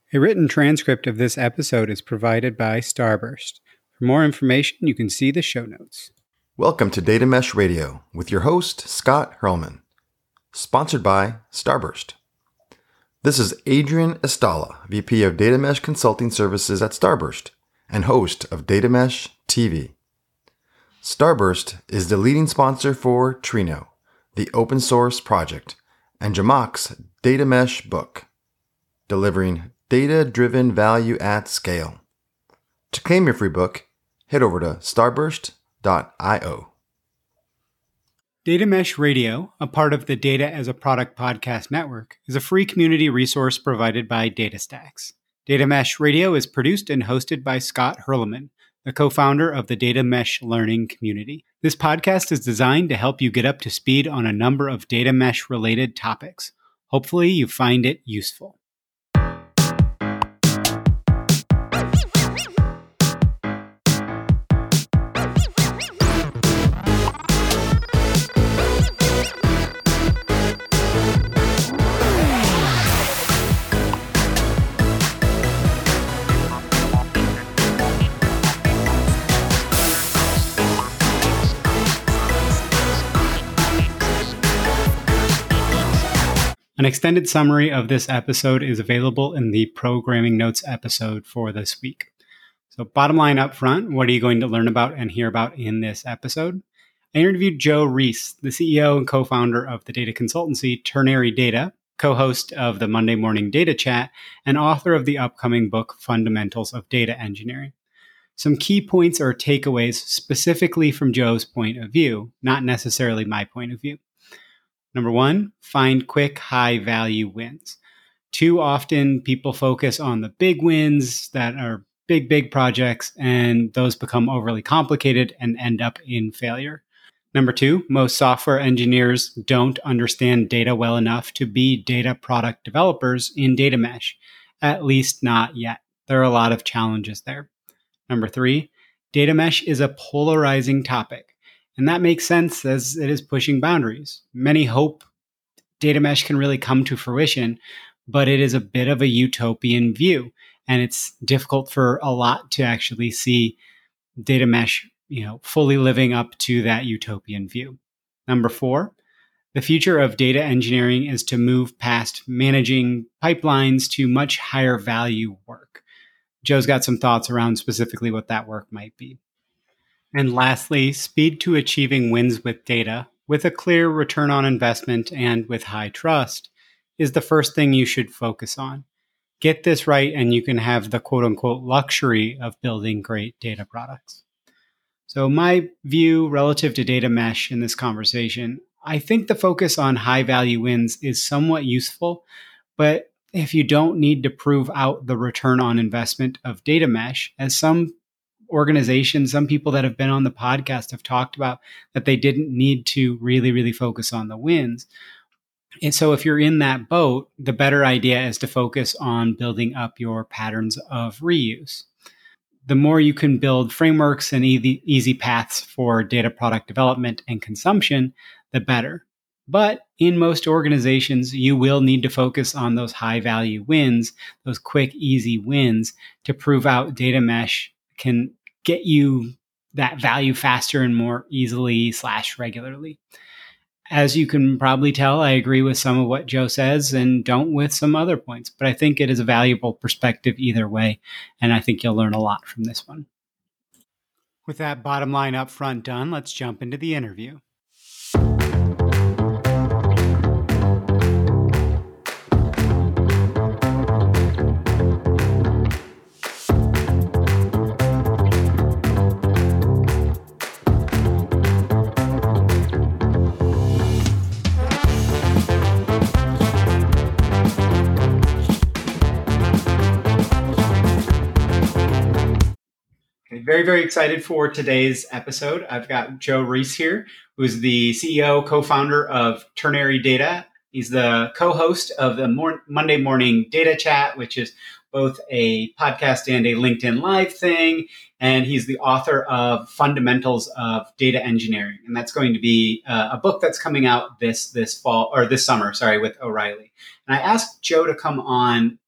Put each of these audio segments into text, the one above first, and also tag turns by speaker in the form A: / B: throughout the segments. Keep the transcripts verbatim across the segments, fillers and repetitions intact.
A: A written transcript of this episode is provided by Starburst. For more information, you can see the show notes.
B: Welcome to Data Mesh Radio with your host, Scott Hurlman, sponsored by Starburst. This is Adrian Estala, V P of Data Mesh Consulting Services at Starburst and host of Data Mesh T V. Starburst is the leading sponsor for Trino, the open source project, and Jamak's Data Mesh book, delivering data-driven value at scale. To claim your free book, head over to starburst dot io.
A: Data Mesh Radio, a part of the Data as a Product podcast network, is a free community resource provided by DataStax. Data Mesh Radio is produced and hosted by Scott Hurlman, the co-founder of the Data Mesh Learning community. This podcast is designed to help you get up to speed on a number of data mesh-related topics. Hopefully, you find it useful. An extended summary of this episode is available in the programming notes episode for this week. So bottom line up front, what are you going to learn about and hear about in this episode? I interviewed Joe Rees, the C E O and co-founder of the data consultancy Ternary Data, co-host of the Monday Morning Data Chat, and author of the upcoming book Fundamentals of Data Engineering. Some key points or takeaways specifically from Joe's point of view, not necessarily my point of view. Number one, find quick, high-value wins. Too often, people focus on the big wins that are big, big projects, and those become overly complicated and end up in failure. Number two, most software engineers don't understand data well enough to be data product developers in data mesh, at least not yet. There are a lot of challenges there. Number three, data mesh is a polarizing topic. And that makes sense as it is pushing boundaries. Many hope data mesh can really come to fruition, but it is a bit of a utopian view. And it's difficult for a lot to actually see data mesh, you know, fully living up to that utopian view. Number four, the future of data engineering is to move past managing pipelines to much higher value work. Joe's got some thoughts around specifically what that work might be. And lastly, speed to achieving wins with data, with a clear return on investment and with high trust, is the first thing you should focus on. Get this right and you can have the quote-unquote luxury of building great data products. So my view relative to data mesh in this conversation, I think the focus on high-value wins is somewhat useful, but if you don't need to prove out the return on investment of data mesh, as some organizations, some people that have been on the podcast have talked about that they didn't need to really, really focus on the wins. And so if you're in that boat, the better idea is to focus on building up your patterns of reuse. The more you can build frameworks and easy, easy paths for data product development and consumption, the better. But in most organizations, you will need to focus on those high value wins, those quick, easy wins to prove out data mesh can get you that value faster and more easily slash regularly. As you can probably tell, I agree with some of what Joe says and don't with some other points, but I think it is a valuable perspective either way, and I think you'll learn a lot from this one. With that bottom line up front done, let's jump into the interview. Very, very excited for today's episode. I've got Joe Rees here, who's the C E O, co-founder of Ternary Data. He's the co-host of the Mor- Monday Morning Data Chat, which is both a podcast and a LinkedIn Live thing. And he's the author of Fundamentals of Data Engineering. And that's going to be uh, a book that's coming out this this fall, or this summer, sorry, with O'Reilly. And I asked Joe to come on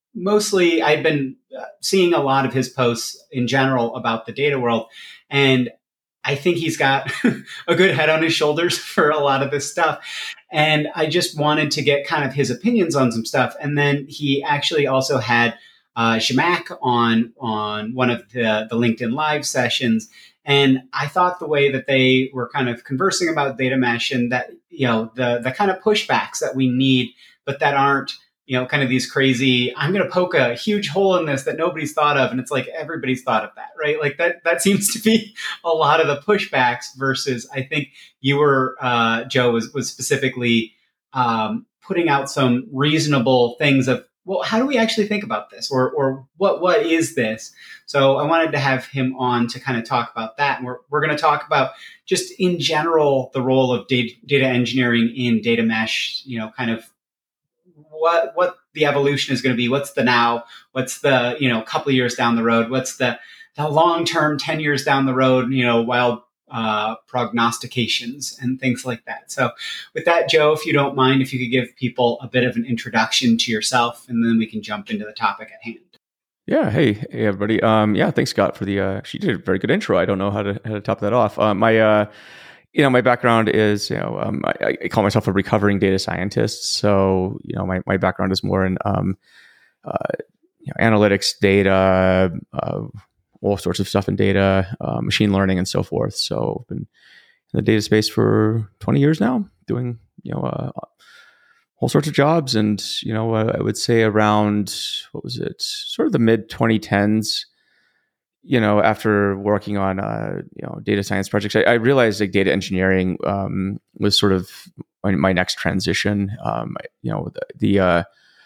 A: mostly I've been seeing a lot of his posts in general about the data world, and I think he's got a good head on his shoulders for a lot of this stuff. And I just wanted to get kind of his opinions on some stuff. And then he actually also had uh, Zhamak on on one of the, the LinkedIn Live sessions. And I thought the way that they were kind of conversing about data mesh and that, you know, the the kind of pushbacks that we need, but that aren't, you know, kind of these crazy, I'm going to poke a huge hole in this that nobody's thought of. And it's like, everybody's thought of that, right? Like that, that seems to be a lot of the pushbacks versus I think you were, uh, Joe was, was specifically, um, putting out some reasonable things of, well, how do we actually think about this? Or, or what, what is this? So I wanted to have him on to kind of talk about that. And we're, we're going to talk about just in general, the role of data, data engineering in data mesh, you know, kind of, what what the evolution is going to be, what's the now, what's the, you know, couple of years down the road, what's the, the long term, ten years down the road, you know, wild uh, prognostications and things like that. So with that, Joe, if you don't mind, if you could give people a bit of an introduction to yourself, and then we can jump into the topic at hand.
C: Yeah. Hey, hey everybody. Um, yeah, thanks, Scott, for the, uh, she did a very good intro. I don't know how to, how to top that off. Uh, my, uh, You know, my background is, you know, um, I, I call myself a recovering data scientist. So, you know, my, my background is more in um, uh, you know, analytics, data, uh, all sorts of stuff in data, uh, machine learning, and so forth. So, I've been in the data space for twenty years now, doing, you know, uh, all sorts of jobs. And, you know, uh, I would say around, what was it, sort of the mid twenty tens, you know, after working on, uh, you know, data science projects, I, I realized like data engineering um, was sort of my, my next transition. Um, you know, the, the uh,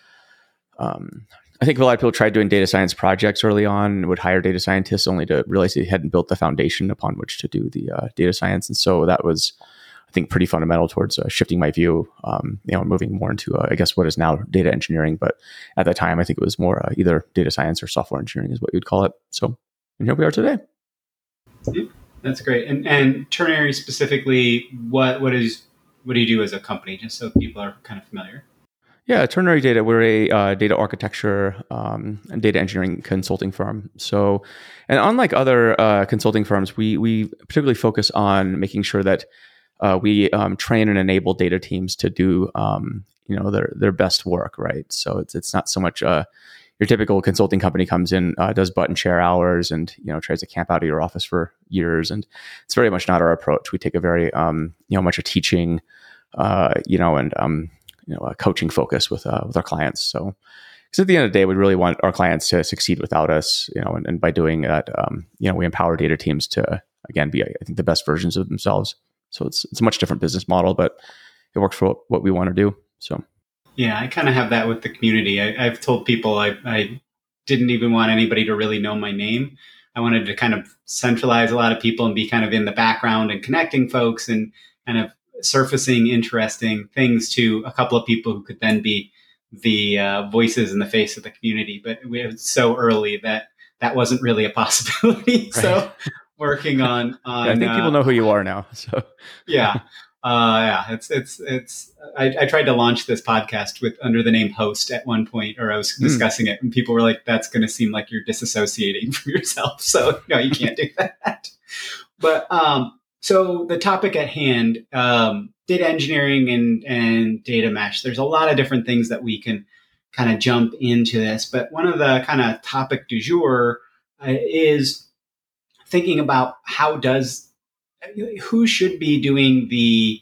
C: um, I think a lot of people tried doing data science projects early on and would hire data scientists only to realize they hadn't built the foundation upon which to do the uh, data science. And so that was, I think, pretty fundamental towards uh, shifting my view, um, you know, moving more into, uh, I guess, what is now data engineering. But at that time, I think it was more uh, either data science or software engineering is what you'd call it. So, and here we are today.
A: Yeah, that's great. And and Ternary specifically, what what is what do you do as a company, just so people are kind of familiar?
C: Yeah, Ternary Data, we're a uh, data architecture um, and data engineering consulting firm. So, and unlike other uh, consulting firms, we we particularly focus on making sure that uh, we um, train and enable data teams to do um, you know their their best work, right? So it's it's not so much uh, your typical consulting company comes in, uh, does button share hours, and you know tries to camp out of your office for years. And it's very much not our approach. We take a very um, you know much a teaching, uh, you know, and um, you know a coaching focus with uh, with our clients. So, because at the end of the day, we really want our clients to succeed without us, you know, and, and by doing that, um, you know, we empower data teams to again be, I think, the best versions of themselves. So it's it's a much different business model, but it works for what we want to do. So.
A: Yeah, I kind of have that with the community. I, I've told people I, I didn't even want anybody to really know my name. I wanted to kind of centralize a lot of people and be kind of in the background and connecting folks and kind of surfacing interesting things to a couple of people who could then be the uh, voices in the face of the community. But we was so early that that wasn't really a possibility. Right. So working on, on
C: yeah, I think people
A: uh,
C: know who you are now. So
A: yeah. Uh, yeah, it's, it's, it's, I, I tried to launch this podcast with under the name host at one point, or I was discussing mm. it and people were like, that's going to seem like you're disassociating from yourself. So no, you can't do that. But, um, so the topic at hand, um, data engineering and, and data mesh, there's a lot of different things that we can kind of jump into this, but one of the kind of topic du jour uh, is thinking about how does who should be doing the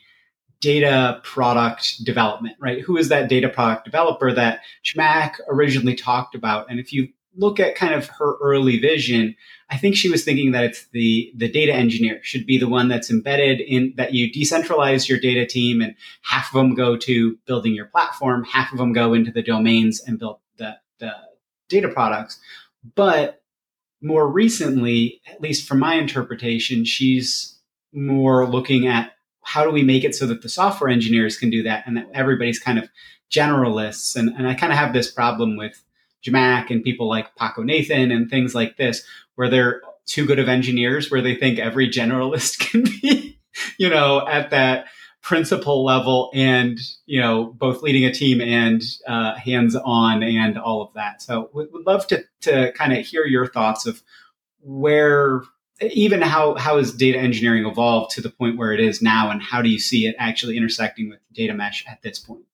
A: data product development, right? Who is that data product developer that Zhamak originally talked about? And if you look at kind of her early vision, I think she was thinking that it's the, the data engineer should be the one that's embedded in that you decentralize your data team and half of them go to building your platform, half of them go into the domains and build the, the data products. But more recently, at least from my interpretation, she's more looking at how do we make it so that the software engineers can do that and that everybody's kind of generalists. And, and I kind of have this problem with Zhamak and people like Paco Nathan and things like this, where they're too good of engineers, where they think every generalist can be, you know, at that principal level and, you know, both leading a team and uh, hands-on and all of that. So we would love to, to kind of hear your thoughts of where, even how, how has data engineering evolved to the point where it is now, and how do you see it actually intersecting with data mesh at this point?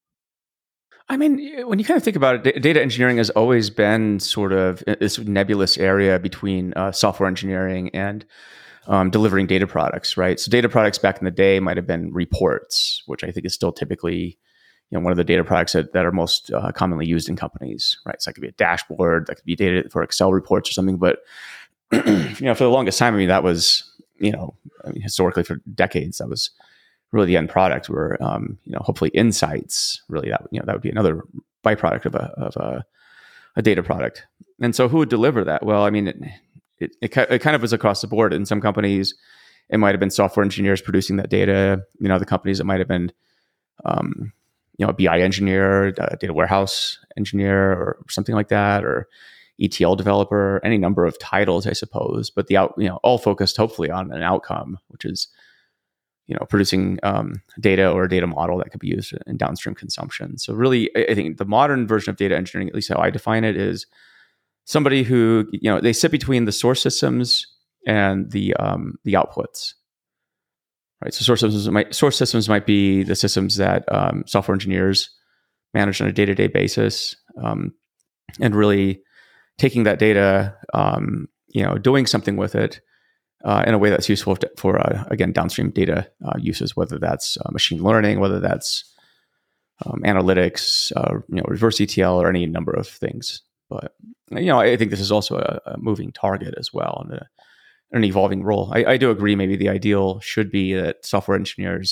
C: I mean, when you kind of think about it, data engineering has always been sort of this nebulous area between uh, software engineering and um, delivering data products, right? So data products back in the day might have been reports, which I think is still typically, you know, one of the data products that, that are most uh, commonly used in companies, right? So that could be a dashboard, that could be data for Excel reports or something. But, you know, for the longest time, I mean, that was, you know, I mean, historically for decades, that was really the end product. Where, um, you know, hopefully insights, really that, you know, that would be another byproduct of a, of a, a data product. And so who would deliver that? Well, I mean, it, it, it, it kind of was across the board. In some companies, it might have been software engineers producing that data. You know, the companies, it might have been, um, you know, a B I engineer, a data warehouse engineer, or something like that, or E T L developer, any number of titles, I suppose. But the out, you know, all focused hopefully on an outcome, which is, you know, producing um, data or a data model that could be used in downstream consumption. So really, I, I think the modern version of data engineering, at least how I define it, is somebody who, you know, they sit between the source systems and the um, the outputs. Right. So source systems might source systems might be the systems that um, software engineers manage on a day-to-day basis, um, and really taking that data, um, you know, doing something with it uh, in a way that's useful to, for uh, again downstream data uh, uses, whether that's uh, machine learning, whether that's um, analytics, uh, you know, reverse E T L, or any number of things. But you know, I think this is also a, a moving target as well, and a, an evolving role. I, I do agree. Maybe the ideal should be that software engineers,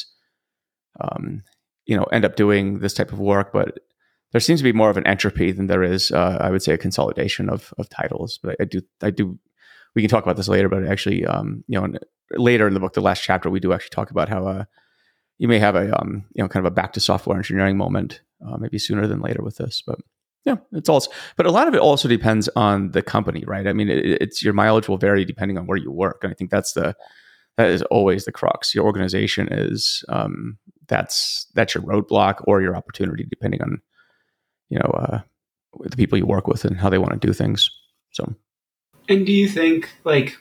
C: um, you know, end up doing this type of work, but there seems to be more of an entropy than there is, uh, I would say, a consolidation of of titles. But I, I do, I do. We can talk about this later, but actually, um, you know, later in the book, the last chapter, we do actually talk about how uh, you may have a, um, you know, kind of a back to software engineering moment, uh, maybe sooner than later with this, but. Yeah, it's also, but a lot of it also depends on the company, right? I mean, it, it's your mileage will vary depending on where you work, and I think that's the that is always the crux. Your organization is um, that's that's your roadblock or your opportunity, depending on you know uh, the people you work with and how they want to do things. So,
A: and do you think like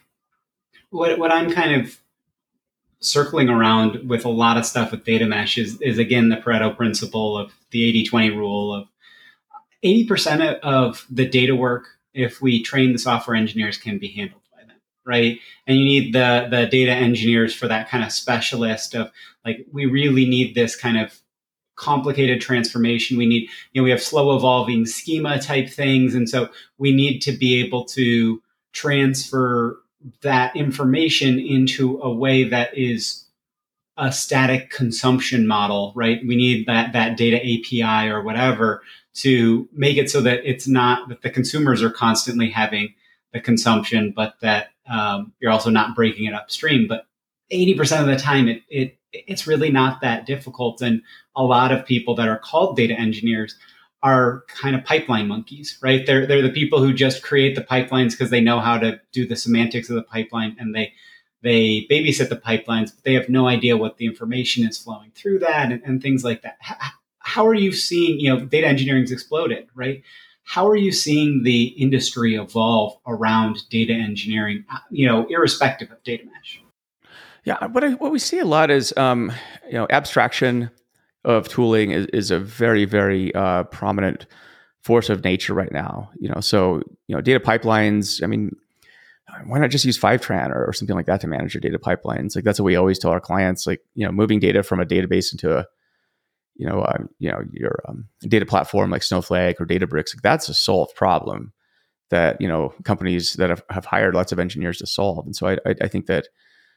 A: what what I'm kind of circling around with a lot of stuff with data mesh is is again the Pareto principle of the eighty twenty rule of eighty percent of the data work, if we train the software engineers, can be handled by them, right? And you need the the data engineers for that kind of specialist of like, we really need this kind of complicated transformation. We need, you know, we have slow evolving schema type things. And so we need to be able to transfer that information into a way that is a static consumption model, right? We need that that data A P I or whatever to make it so that it's not that the consumers are constantly having the consumption, but that um, you're also not breaking it upstream. But eighty percent of the time, it it it's really not that difficult. And a lot of people that are called data engineers are kind of pipeline monkeys, right? They're they're the people who just create the pipelines because they know how to do the semantics of the pipeline, and they they babysit the pipelines, but they have no idea what the information is flowing through that and, and things like that. How, how are you seeing, you know, data engineering's exploded, right? How are you seeing the industry evolve around data engineering, you know, irrespective of data mesh?
C: Yeah, what I, what we see a lot is, um, you know, abstraction of tooling is, is a very, very uh, prominent force of nature right now. You know, so you know, data pipelines. I mean, why not just use Fivetran or, or something like that to manage your data pipelines? Like that's what we always tell our clients. Like, you know, moving data from a database into a, you know, uh, you know, your um, data platform like Snowflake or Databricks. Like that's a solved problem that you know companies that have, have hired lots of engineers to solve. And so I, I, I think that.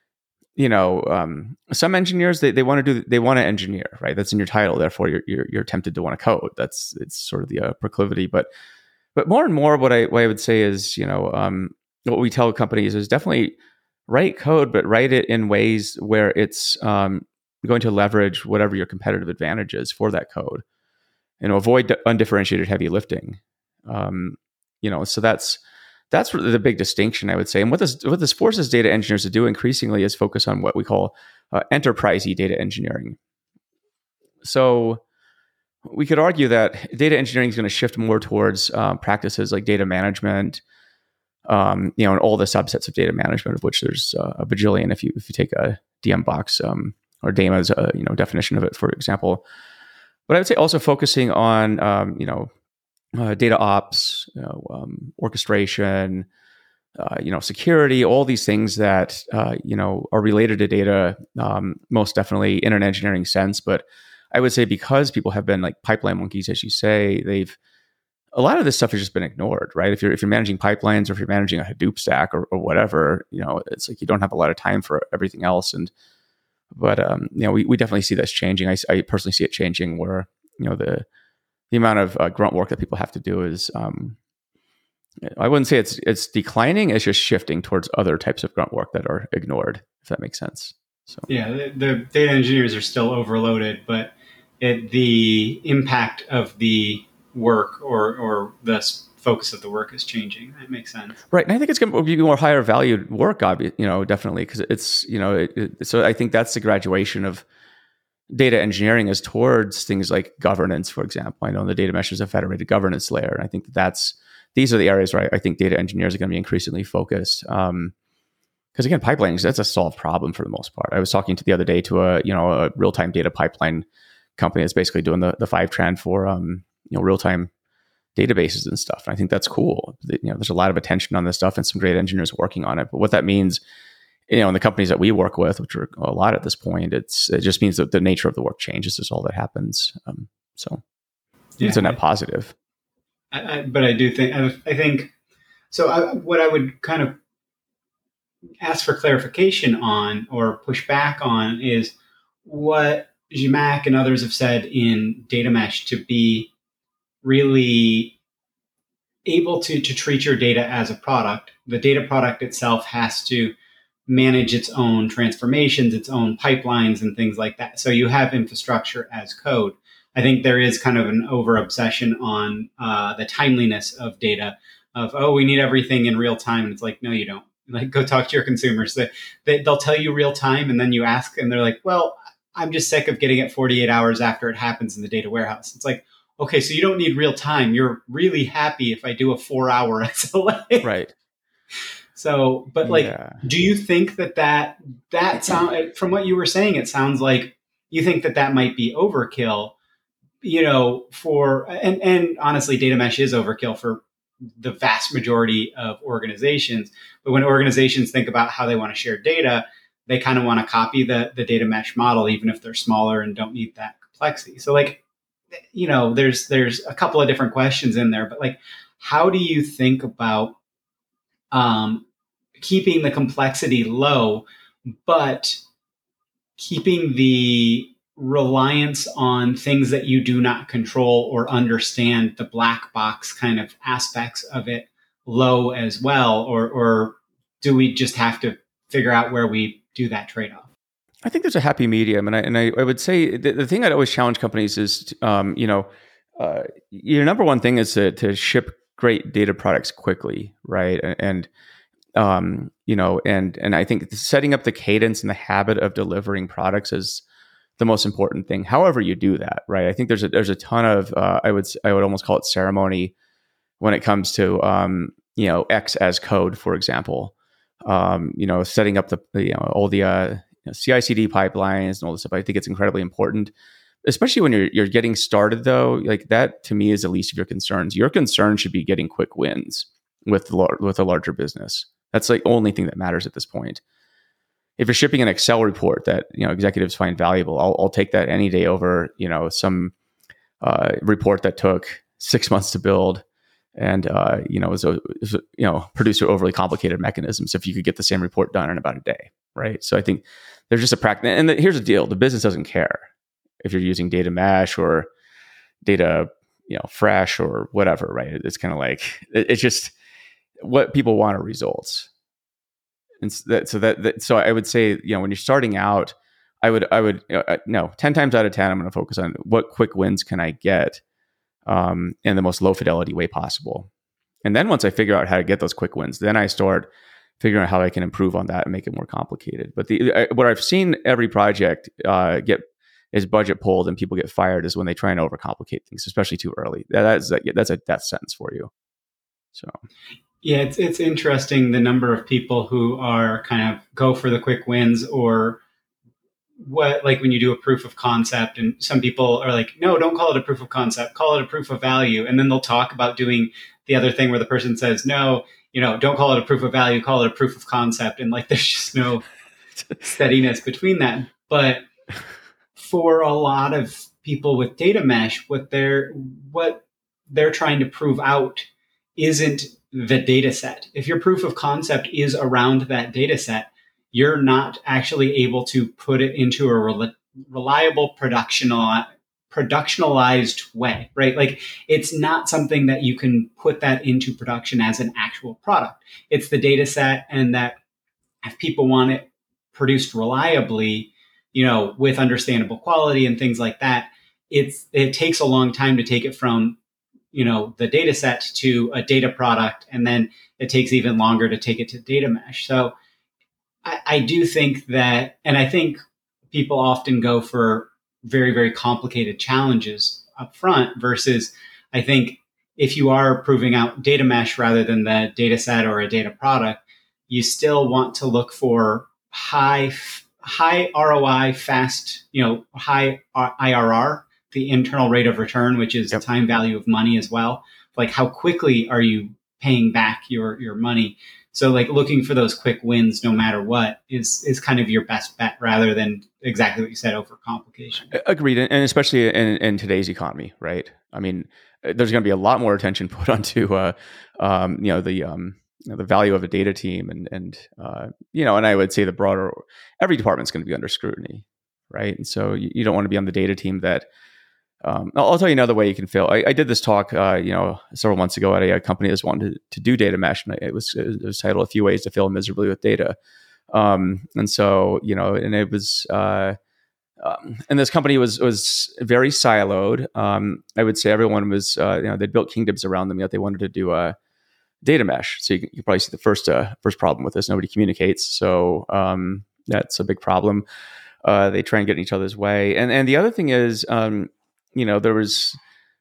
C: You know, um, some engineers they, they want to do they want to engineer, right? That's in your title. Therefore, you're you're, you're tempted to want to code. That's it's sort of the uh, proclivity. But but more and more, what I what I would say is, you know, um, what we tell companies is definitely write code, but write it in ways where it's um, going to leverage whatever your competitive advantage is for that code, and avoid undifferentiated heavy lifting. Um, you know, so that's. That's the big distinction, I would say. And what this what this forces data engineers to do increasingly is focus on what we call uh, enterprisey data engineering. So we could argue that data engineering is going to shift more towards um, practices like data management, um, you know, and all the subsets of data management, of which there's uh, a bajillion. If you if you take a D M box um, or D A M A's uh, you know definition of it, for example. But I would say also focusing on um, you know uh, data ops, you know, um, orchestration, uh, you know, security, all these things that uh, you know are related to data, um, most definitely in an engineering sense, but I would say because people have been like pipeline monkeys, as you say, they've a lot of this stuff has just been ignored, right? If you're if you're managing pipelines or if you're managing a Hadoop stack or, or whatever, you know, it's like you don't have a lot of time for everything else. And but um, you know, we, we definitely see this changing. I, I personally see it changing where you know the the amount of uh, grunt work that people have to do is um, I wouldn't say it's it's declining. It's just shifting towards other types of grunt work that are ignored, if that makes sense. So
A: yeah, the, the data engineers are still overloaded, but it, the impact of the work or or the focus of the work is changing. That makes sense,
C: right? And I think it's going to be more higher valued work, obviously, you know, definitely because it's you know, it, it, so I think that's the graduation of data engineering is towards things like governance, for example. I know the data mesh is a federated governance layer, and I think that's these are the areas where I, I think data engineers are going to be increasingly focused. Um, Because again, pipelining, that's a solved problem for the most part. I was talking to the other day to a you know a real time data pipeline company that's basically doing the the Fivetran for um, you know real time databases and stuff. And I think that's cool. You know, there's a lot of attention on this stuff and some great engineers working on it. But what that means, you know, in the companies that we work with, which are a lot at this point, it's it just means that the nature of the work changes. Is all that happens. Um, so yeah, it's a net positive.
A: I, I, but I do think I, I think so. I, what I would kind of ask for clarification on or push back on is what Zhamak and others have said in data mesh to be really able to, to treat your data as a product. The data product itself has to manage its own transformations, its own pipelines and things like that. So you have infrastructure as code. I think there is kind of an over obsession on uh, the timeliness of data of, oh, we need everything in real time. And it's like, no, you don't. Like, go talk to your consumers. They, they, they'll tell you real time, and then you ask, and they're like, well, I'm just sick of getting it forty-eight hours after it happens in the data warehouse. It's like, okay, so you don't need real time. You're really happy if I do a four-hour S L A.
C: Right.
A: So, but like,
C: yeah.
A: do you think that that, that sound, from what you were saying, it sounds like you think that that might be overkill, you know, for, and, and honestly, data mesh is overkill for the vast majority of organizations. But when organizations think about how they want to share data, they kind of want to copy the, the data mesh model, even if they're smaller and don't need that complexity. So like, you know, there's, there's a couple of different questions in there, but like, how do you think about um, keeping the complexity low, but keeping the reliance on things that you do not control or understand, the black box kind of aspects of it, low as well? Or, or do we just have to figure out where we do that trade-off?
C: I think there's a happy medium. And I, and I, I would say the, the thing I'd always challenge companies is, um, you know, uh, your number one thing is to, to ship great data products quickly, right? And, um, you know, and, and I think setting up the cadence and the habit of delivering products is the most important thing. However you do that, right? I think there's a, there's a ton of, uh, I would, I would almost call it ceremony when it comes to, um, you know, X as code, for example, um, you know, setting up the, you know, all the, uh, you know, C I C D pipelines and all this stuff. I think it's incredibly important, especially when you're, you're getting started though. Like that to me is the least of your concerns. Your concern should be getting quick wins with the, with a larger business. That's the only thing that matters at this point. If you're shipping an Excel report that, you know, executives find valuable, I'll, I'll take that any day over, you know, some uh, report that took six months to build and, uh, you know, was, a, was a, you know, produced through overly complicated mechanisms. If you could get the same report done in about a day, right? So I think there's just a practice. And the, here's the deal: the business doesn't care if you're using data mesh or data, you know, fresh or whatever, right? It's kind of like it, it's just what people want are results. And so that, so that, that, so I would say, you know, when you're starting out, I would, I would, you know, no, ten times out of ten, I'm going to focus on what quick wins can I get um, in the most low fidelity way possible. And then once I figure out how to get those quick wins, then I start figuring out how I can improve on that and make it more complicated. But the, I, what I've seen every project uh, get is budget pulled and people get fired is when they try and overcomplicate things, especially too early. That, that's that's a death sentence for you. So.
A: Yeah, it's it's interesting the number of people who are kind of go for the quick wins, or what, like when you do a proof of concept, and some people are like, no, don't call it a proof of concept, call it a proof of value. And then they'll talk about doing the other thing where the person says, no, you know, don't call it a proof of value, call it a proof of concept. And like, there's just no steadiness between that. But for a lot of people with data mesh, what they're, what they're trying to prove out isn't the data set. If your proof of concept is around that data set, you're not actually able to put it into a rel- reliable productional, productionalized way, right? Like it's not something that you can put that into production as an actual product. It's the data set, and that if people want it produced reliably, you know, with understandable quality and things like that, it's it takes a long time to take it from, you know, the data set to a data product. And then it takes even longer to take it to data mesh. So I, I do think that, and I think people often go for very, very complicated challenges up front versus I think if you are proving out data mesh rather than the data set or a data product, you still want to look for high, high R O I, fast, you know, high I R R, the internal rate of return, which is yep. time value of money as well. Like how quickly are you paying back your, your money? So like looking for those quick wins, no matter what, is, is kind of your best bet rather than exactly what you said, overcomplication.
C: Agreed. And especially in, in today's economy, right? I mean, there's going to be a lot more attention put onto, uh, um, you know, the, um, you know, the value of a data team and, and, uh, you know, and I would say the broader, every department's going to be under scrutiny, right? And so you, you don't want to be on the data team that, Um, I'll, I'll tell you another way you can fail. I, I did this talk, uh, you know, several months ago at a, a company that's wanted to, to do data mesh, and it was it was titled "A Few Ways to Fail Miserably with Data." Um, and so, you know, and it was, uh, um, and this company was was very siloed. Um, I would say everyone was, uh, you know, they'd built kingdoms around them, yet they wanted to do a data mesh. So you can, you can probably see the first uh, first problem with this: nobody communicates. So um, that's a big problem. Uh, they try and get in each other's way, and and the other thing is. Um, You know, there was,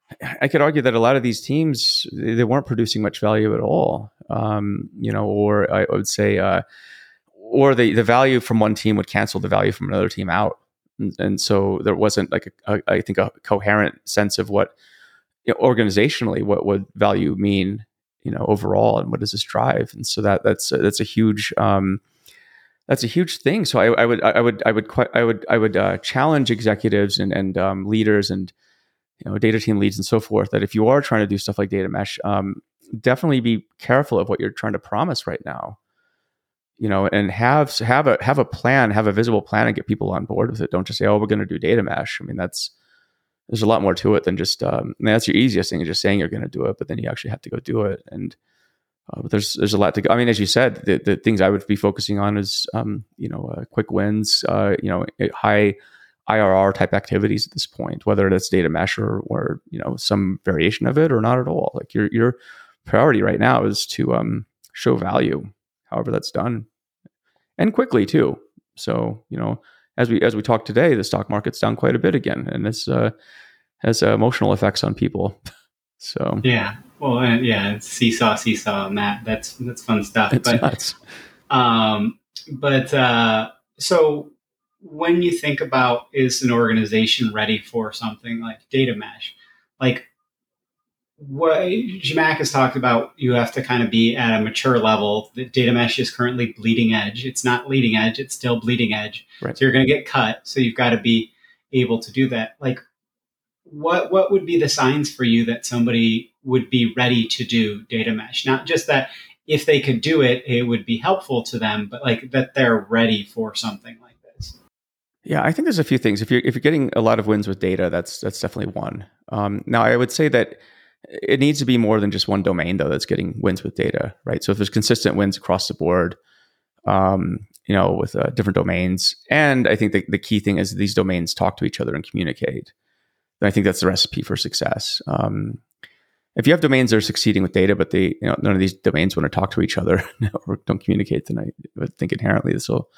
C: I could argue that a lot of these teams, they weren't producing much value at all. Um, you know, or I would say, uh, or the, the value from one team would cancel the value from another team out. And, and so there wasn't like, a, a, I think, a coherent sense of what, you know, organizationally, what would value mean, you know, overall, and what does this drive? And so that that's, that's a huge, um, That's a huge thing. So I, I would, I would, I would, quite, I would, I would uh, challenge executives and and um, leaders and you know data team leads and so forth that if you are trying to do stuff like data mesh, um, definitely be careful of what you're trying to promise right now. You know, and have have a have a plan, have a visible plan, and get people on board with it. Don't just say, "Oh, we're going to do data mesh." I mean, that's there's a lot more to it than just. Um, I mean, that's your easiest thing, is just saying you're going to do it, but then you actually have to go do it and. Uh, but there's there's a lot to go. I mean, as you said, the, the things I would be focusing on is, um, you know, uh, quick wins, uh, you know, high I R R type activities at this point, whether that's data mesh or, or, you know, some variation of it or not at all. Like your your priority right now is to um, show value, however that's done, and quickly too. So, you know, as we as we talk today, the stock market's down quite a bit again, and this uh, has uh, emotional effects on people. So
A: yeah. Well, uh, yeah, it's seesaw, seesaw, and that that's that's fun stuff.
C: It's
A: but,
C: nuts.
A: Um, but uh, so when you think about, is an organization ready for something like data mesh? Like what G M A C has talked about, you have to kind of be at a mature level. The data mesh is currently bleeding edge. It's not leading edge; it's still bleeding edge.
C: Right.
A: So you're going to get cut. So you've got to be able to do that. Like. What what would be the signs for you that somebody would be ready to do data mesh? Not just that if they could do it, it would be helpful to them, but like that they're ready for something like this.
C: Yeah, I think there's a few things. If you're if you're getting a lot of wins with data, that's that's definitely one. Um, now, I would say that it needs to be more than just one domain though that's getting wins with data, right? So if there's consistent wins across the board, um, you know, with uh, different domains, and I think the, the key thing is these domains talk to each other and communicate. I think that's the recipe for success. Um, if you have domains that are succeeding with data, but they, you know, none of these domains want to talk to each other or don't communicate, then I would think inherently this will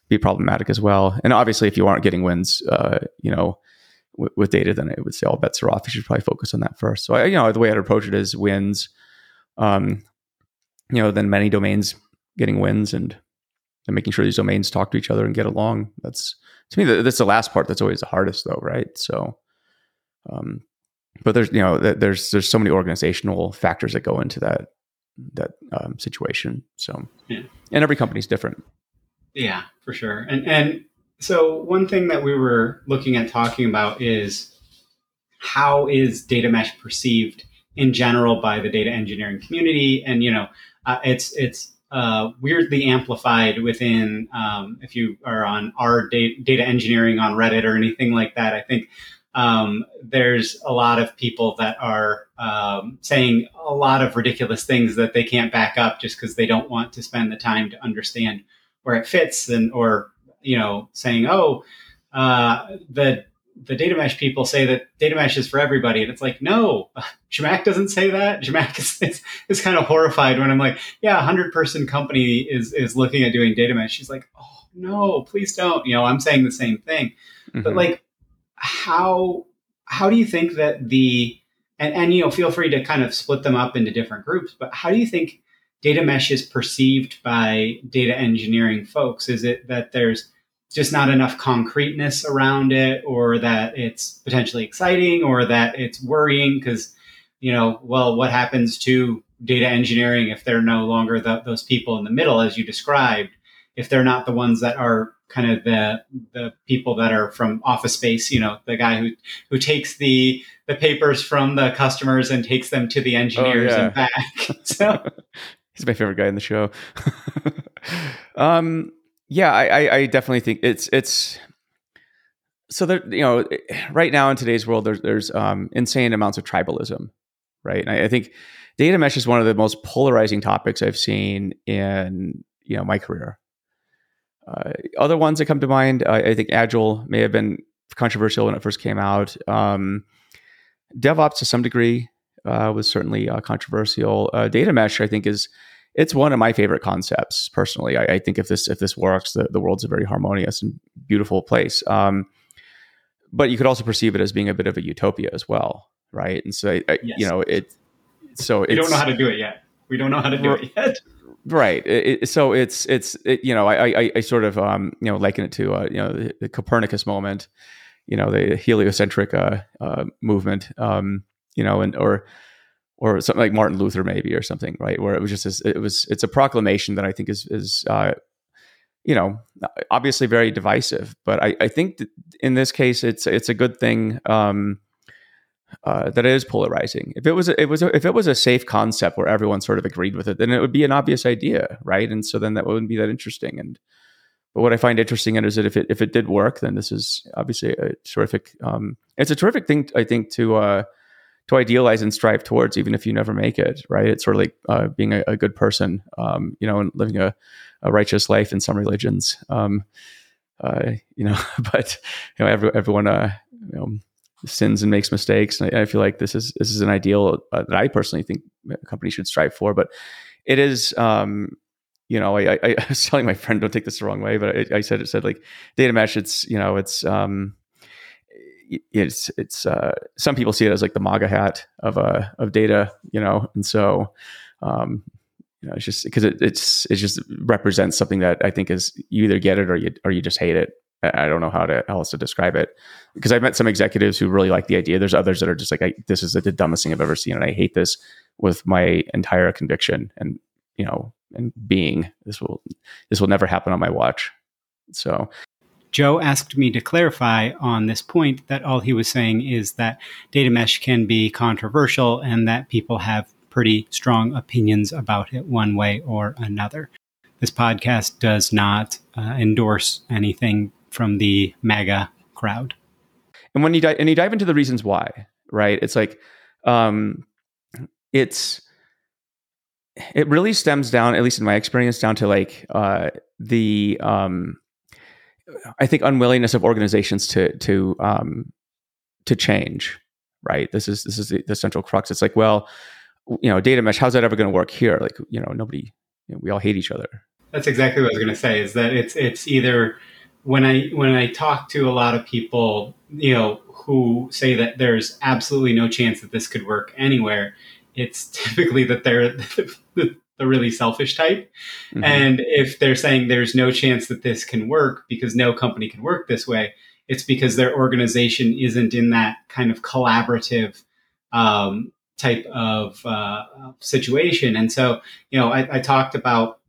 C: be problematic as well. And obviously, if you aren't getting wins, uh, you know, w- with data, then it would say all bets are off. You should probably focus on that first. So, I, you know, the way I'd approach it is wins. Um, you know, then many domains getting wins and, and making sure these domains talk to each other and get along. That's to me, that's the last part. That's always the hardest, though, right? So, um, but there's you know, there's there's so many organizational factors that go into that that um, situation. So, yeah. And every company's different.
A: Yeah, for sure. And and so one thing that we were looking at talking about is how is data mesh perceived in general by the data engineering community, and you know, uh, it's it's uh, weirdly amplified within. Um, if you are on our data, data engineering on Reddit or anything like that, I think um, there's a lot of people that are um, saying a lot of ridiculous things that they can't back up just because they don't want to spend the time to understand where it fits, and or you know, saying, oh, uh, the the data mesh people say that data mesh is for everybody. And it's like, no, Zhamak doesn't say that. Zhamak is, is, is kind of horrified when I'm like, yeah, a hundred person company is, is looking at doing data mesh. She's like, oh no, please don't. You know, I'm saying the same thing, mm-hmm. but like, how, how do you think that the, and, and, you know, feel free to kind of split them up into different groups, but how do you think data mesh is perceived by data engineering folks? Is it that there's just not enough concreteness around it, or that it's potentially exciting, or that it's worrying because, you know, well, what happens to data engineering if they're no longer the, those people in the middle, as you described, if they're not the ones that are kind of the the people that are from Office Space, you know, the guy who who takes the the papers from the customers and takes them to the engineers oh, yeah. and back. So
C: he's my favorite guy in the show. um Yeah, I, I definitely think it's it's so there. You know, right now in today's world, there's there's um, insane amounts of tribalism, right? And I, I think data mesh is one of the most polarizing topics I've seen in you know my career. Uh, other ones that come to mind, I, I think Agile may have been controversial when it first came out. Um, DevOps to some degree uh, was certainly uh, controversial. Uh, data mesh, I think, is It's one of my favorite concepts personally. I, I think if this if this works, the, the world's a very harmonious and beautiful place. Um, but you could also perceive it as being a bit of a utopia as well, right? And so, I, yes. you know, it. So
A: we don't know how to do it yet. We don't know how to do it yet.
C: Right. It, it, so it's it's it, you know I, I I sort of um you know liken it to uh, you know the, the Copernicus moment, you know the heliocentric uh, uh movement um you know and or. or something like Martin Luther maybe, or something, right? Where it was just, this, it was, it's a proclamation that I think is, is, uh, you know, obviously very divisive, but I, I think that in this case, it's, it's a good thing, um, uh, that it is polarizing. If it was, a, it was, a, if it was a safe concept where everyone sort of agreed with it, then it would be an obvious idea, right? And so then that wouldn't be that interesting. And, but what I find interesting is that if it, if it did work, then this is obviously a terrific, um, it's a terrific thing, I think, to, uh, to idealize and strive towards, even if you never make it, right? It's sort of like uh, being a, a good person, um, you know, and living a, a righteous life in some religions, um, uh, you know, but, you know, every, everyone, uh, you know, sins and makes mistakes. And I, I feel like this is, this is an ideal uh, that I personally think a company should strive for, but it is, um, you know, I, I, I was telling my friend, don't take this the wrong way, but I, I said, it said like data mesh, it's, you know, it's, um, it's it's uh, some people see it as like the MAGA hat of uh of data, you know, and so um, you know it's just because it, it's it just represents something that I think is you either get it or you or you just hate it. I don't know how to how else to describe it, because I've met some executives who really like the idea. There's others that are just like, I, this is the dumbest thing I've ever seen, and I hate this with my entire conviction and you know and being. This will this will never happen on my watch. So.
A: Joe asked me to clarify on this point that all he was saying is that data mesh can be controversial and that people have pretty strong opinions about it one way or another. This podcast does not uh, endorse anything from the MAGA crowd.
C: And when you dive, and you dive into the reasons why, right? It's like, um, it's, it really stems down, at least in my experience, down to like uh, the, um, I think unwillingness of organizations to to um, to change, right? This is this is the, the central crux. It's like, well, you know, data mesh. How's that ever going to work here? Like, you know, nobody. You know, we all hate each other.
A: That's exactly what I was going to say. Is that it's it's either when I when I talk to a lot of people, you know, who say that there's absolutely no chance that this could work anywhere, it's typically that they're the, the really selfish type. Mm-hmm. And if they're saying there's no chance that this can work because no company can work this way, it's because their organization isn't in that kind of collaborative um, type of uh, situation. And so, you know, I, I talked about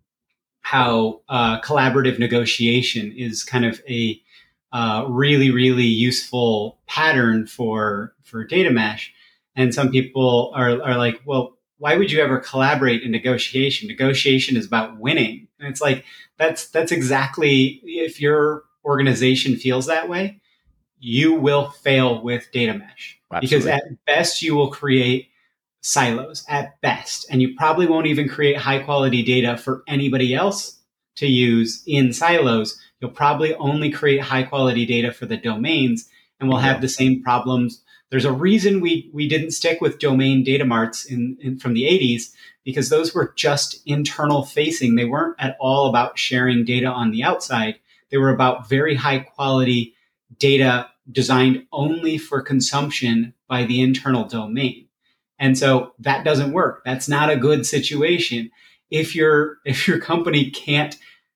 A: how uh, collaborative negotiation is kind of a uh, really, really useful pattern for for data mesh. And some people are, are like, well, why would you ever collaborate in negotiation? Negotiation is about winning. And it's like, that's that's exactly, if your organization feels that way, you will fail with data mesh. Absolutely. Because at best, you will create silos at best, and you probably won't even create high quality data for anybody else to use in silos. You'll probably only create high quality data for the domains, and we'll yeah. have the same problems. There's a reason we we didn't stick with domain data marts in, in from the eighties, because those were just internal facing. They weren't at all about sharing data on the outside. They were about very high quality data designed only for consumption by the internal domain. And so that doesn't work. That's not a good situation. If your if your company can't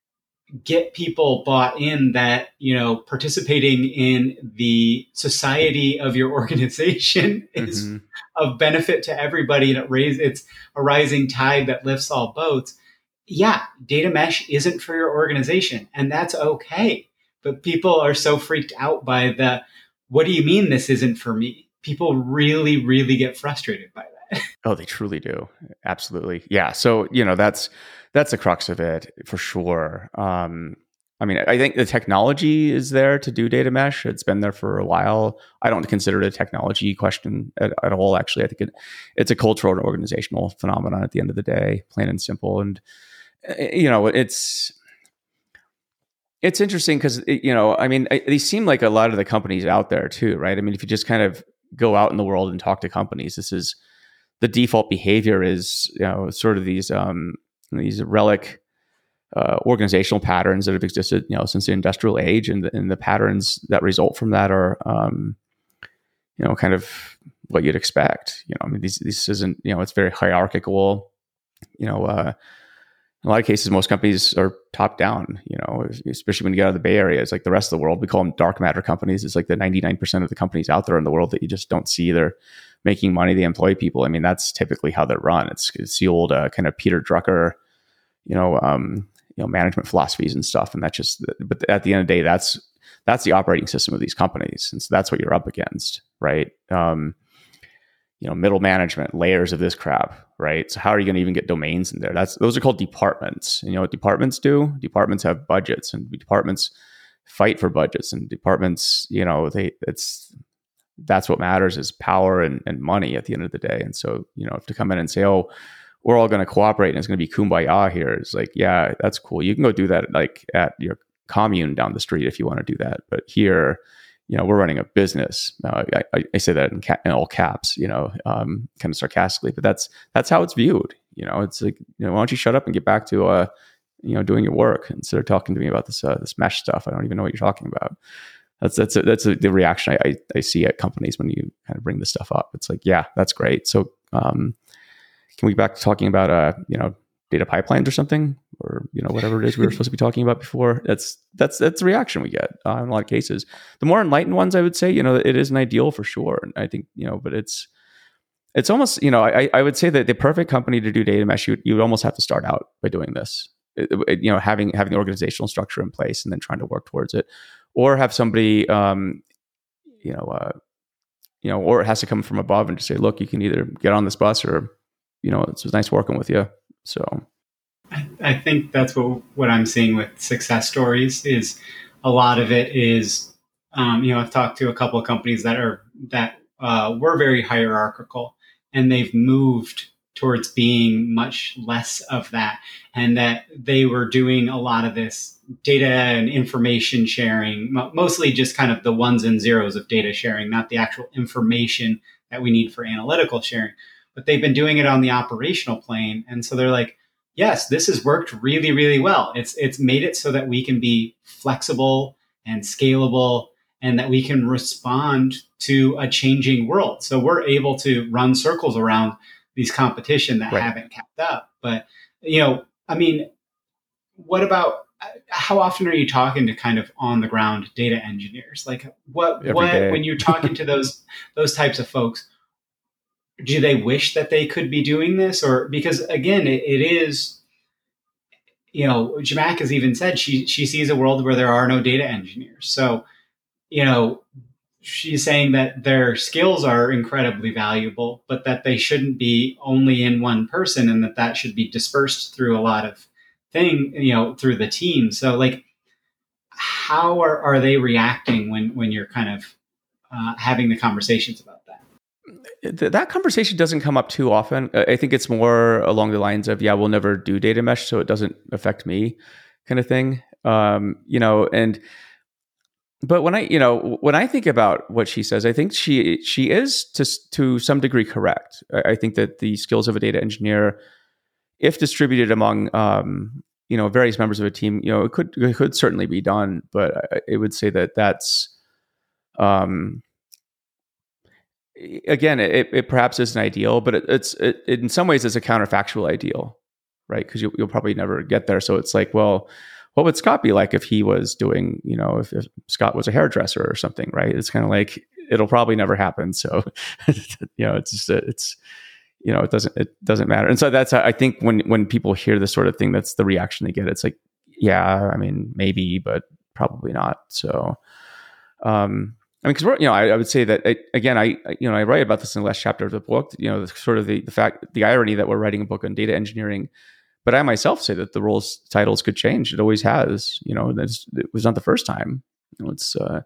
A: get people bought in that, you know, participating in the society of your organization is mm-hmm. of benefit to everybody, and it raise it's a rising tide that lifts all boats. Yeah, data mesh isn't for your organization, and that's okay. But people are so freaked out by the, what do you mean this isn't for me? People really, really get frustrated by that.
C: Oh, they truly do. Absolutely. Yeah. So, you know, that's, that's the crux of it for sure. Um, I mean, I think the technology is there to do data mesh. It's been there for a while. I don't consider it a technology question at, at all. Actually, I think it, it's a cultural and organizational phenomenon at the end of the day, plain and simple. And, you know, it's, it's interesting because, you know, I mean, they seem like a lot of the companies out there too, right? I mean, if you just kind of go out in the world and talk to companies, this is the default behavior is, you know, sort of these um, these relic uh, organizational patterns that have existed, you know, since the industrial age, and the, and the patterns that result from that are, um, you know, kind of what you'd expect. You know, I mean, these this isn't, you know, it's very hierarchical. You know, uh, in a lot of cases, most companies are top down. You know, especially when you get out of the Bay Area, it's like the rest of the world. We call them dark matter companies. It's like the ninety-nine percent of the companies out there in the world that you just don't see. They're making money. They employ people. I mean, that's typically how they're run. It's, it's the old uh, kind of Peter Drucker, you know, um, you know, management philosophies and stuff. And that's just, but at the end of the day, that's that's the operating system of these companies, and so that's what you're up against, right? Um, you know, middle management, layers of this crap, right? So how are you going to even get domains in there? That's those are called departments. And you know what departments do? Departments have budgets, and departments fight for budgets, and departments, you know, they it's that's what matters is power and, and money at the end of the day. And so, you know, to come in and say, oh, we're all going to cooperate and it's going to be kumbaya here, it's like, yeah, that's cool. You can go do that like at your commune down the street if you want to do that. But here, you know, we're running a business. Uh, I, I say that in, ca- in all caps, you know, um, kind of sarcastically, but that's that's how it's viewed. You know, it's like, you know, why don't you shut up and get back to, uh, you know, doing your work instead of talking to me about this uh, this mesh stuff. I don't even know what you're talking about. That's that's a, that's a, the reaction I, I I see at companies when you kind of bring this stuff up. It's like, yeah, that's great. So, um, can we get back to talking about uh, you know, data pipelines or something, or you know, whatever it is we were supposed to be talking about before? That's that's that's the reaction we get uh, in a lot of cases. The more enlightened ones, I would say, you know, it is an ideal for sure. And I think, you know, but it's it's almost, you know, I I would say that the perfect company to do data mesh, you you would almost have to start out by doing this. It, it, you know, having having the organizational structure in place and then trying to work towards it, or have somebody, um, you know, uh, you know, or it has to come from above and just say, look, you can either get on this bus or, you know, it's nice working with you. So,
A: I, I think that's what what I'm seeing with success stories is a lot of it is, um, you know, I've talked to a couple of companies that are that uh, were very hierarchical, and they've moved towards being much less of that, and that they were doing a lot of this data and information sharing, mostly just kind of the ones and zeros of data sharing, not the actual information that we need for analytical sharing. But they've been doing it on the operational plane. And so they're like, yes, this has worked really, really well. It's it's made it so that we can be flexible and scalable and that we can respond to a changing world. So we're able to run circles around these competition that
C: Right.
A: haven't kept up. But, you know, I mean, what about how often are you talking to kind of on the ground data engineers? Like what,
C: Every
A: what,
C: day.
A: when you're talking to those, those types of folks, do they wish that they could be doing this? Or because again, it, it is, you know, Zhamak has even said she, she sees a world where there are no data engineers. So, you know, she's saying that their skills are incredibly valuable, but that they shouldn't be only in one person and that that should be dispersed through a lot of thing, you know, through the team. So like, how are, are they reacting when, when you're kind of uh, having the conversations about that?
C: Th- that conversation doesn't come up too often. I think it's more along the lines of, yeah, we'll never do data mesh, so it doesn't affect me kind of thing. Um, you know, and But when I, you know, when I think about what she says, I think she she is to to some degree correct. I, I think that the skills of a data engineer, if distributed among, um, you know, various members of a team, you know, it could it could certainly be done. But I, I would say that that's, um, again, it, it perhaps isn't ideal, but it, it's it, in some ways it's a counterfactual ideal, right? Because you, you'll probably never get there. So it's like, well, what would Scott be like if he was doing, you know, if, if Scott was a hairdresser or something, right? It's kind of like, it'll probably never happen. So, you know, it's just, it's, you know, it doesn't, it doesn't matter. And so that's, I think when, when people hear this sort of thing, that's the reaction they get. It's like, yeah, I mean, maybe, but probably not. So, um, I mean, because we're, you know, I, I would say that I, again, I, you know, I write about this in the last chapter of the book. You know, the, sort of the, the fact, the irony that we're writing a book on data engineering, but I myself say that the roles titles could change. It always has. You know, that's, it was not the first time. You know, it's uh,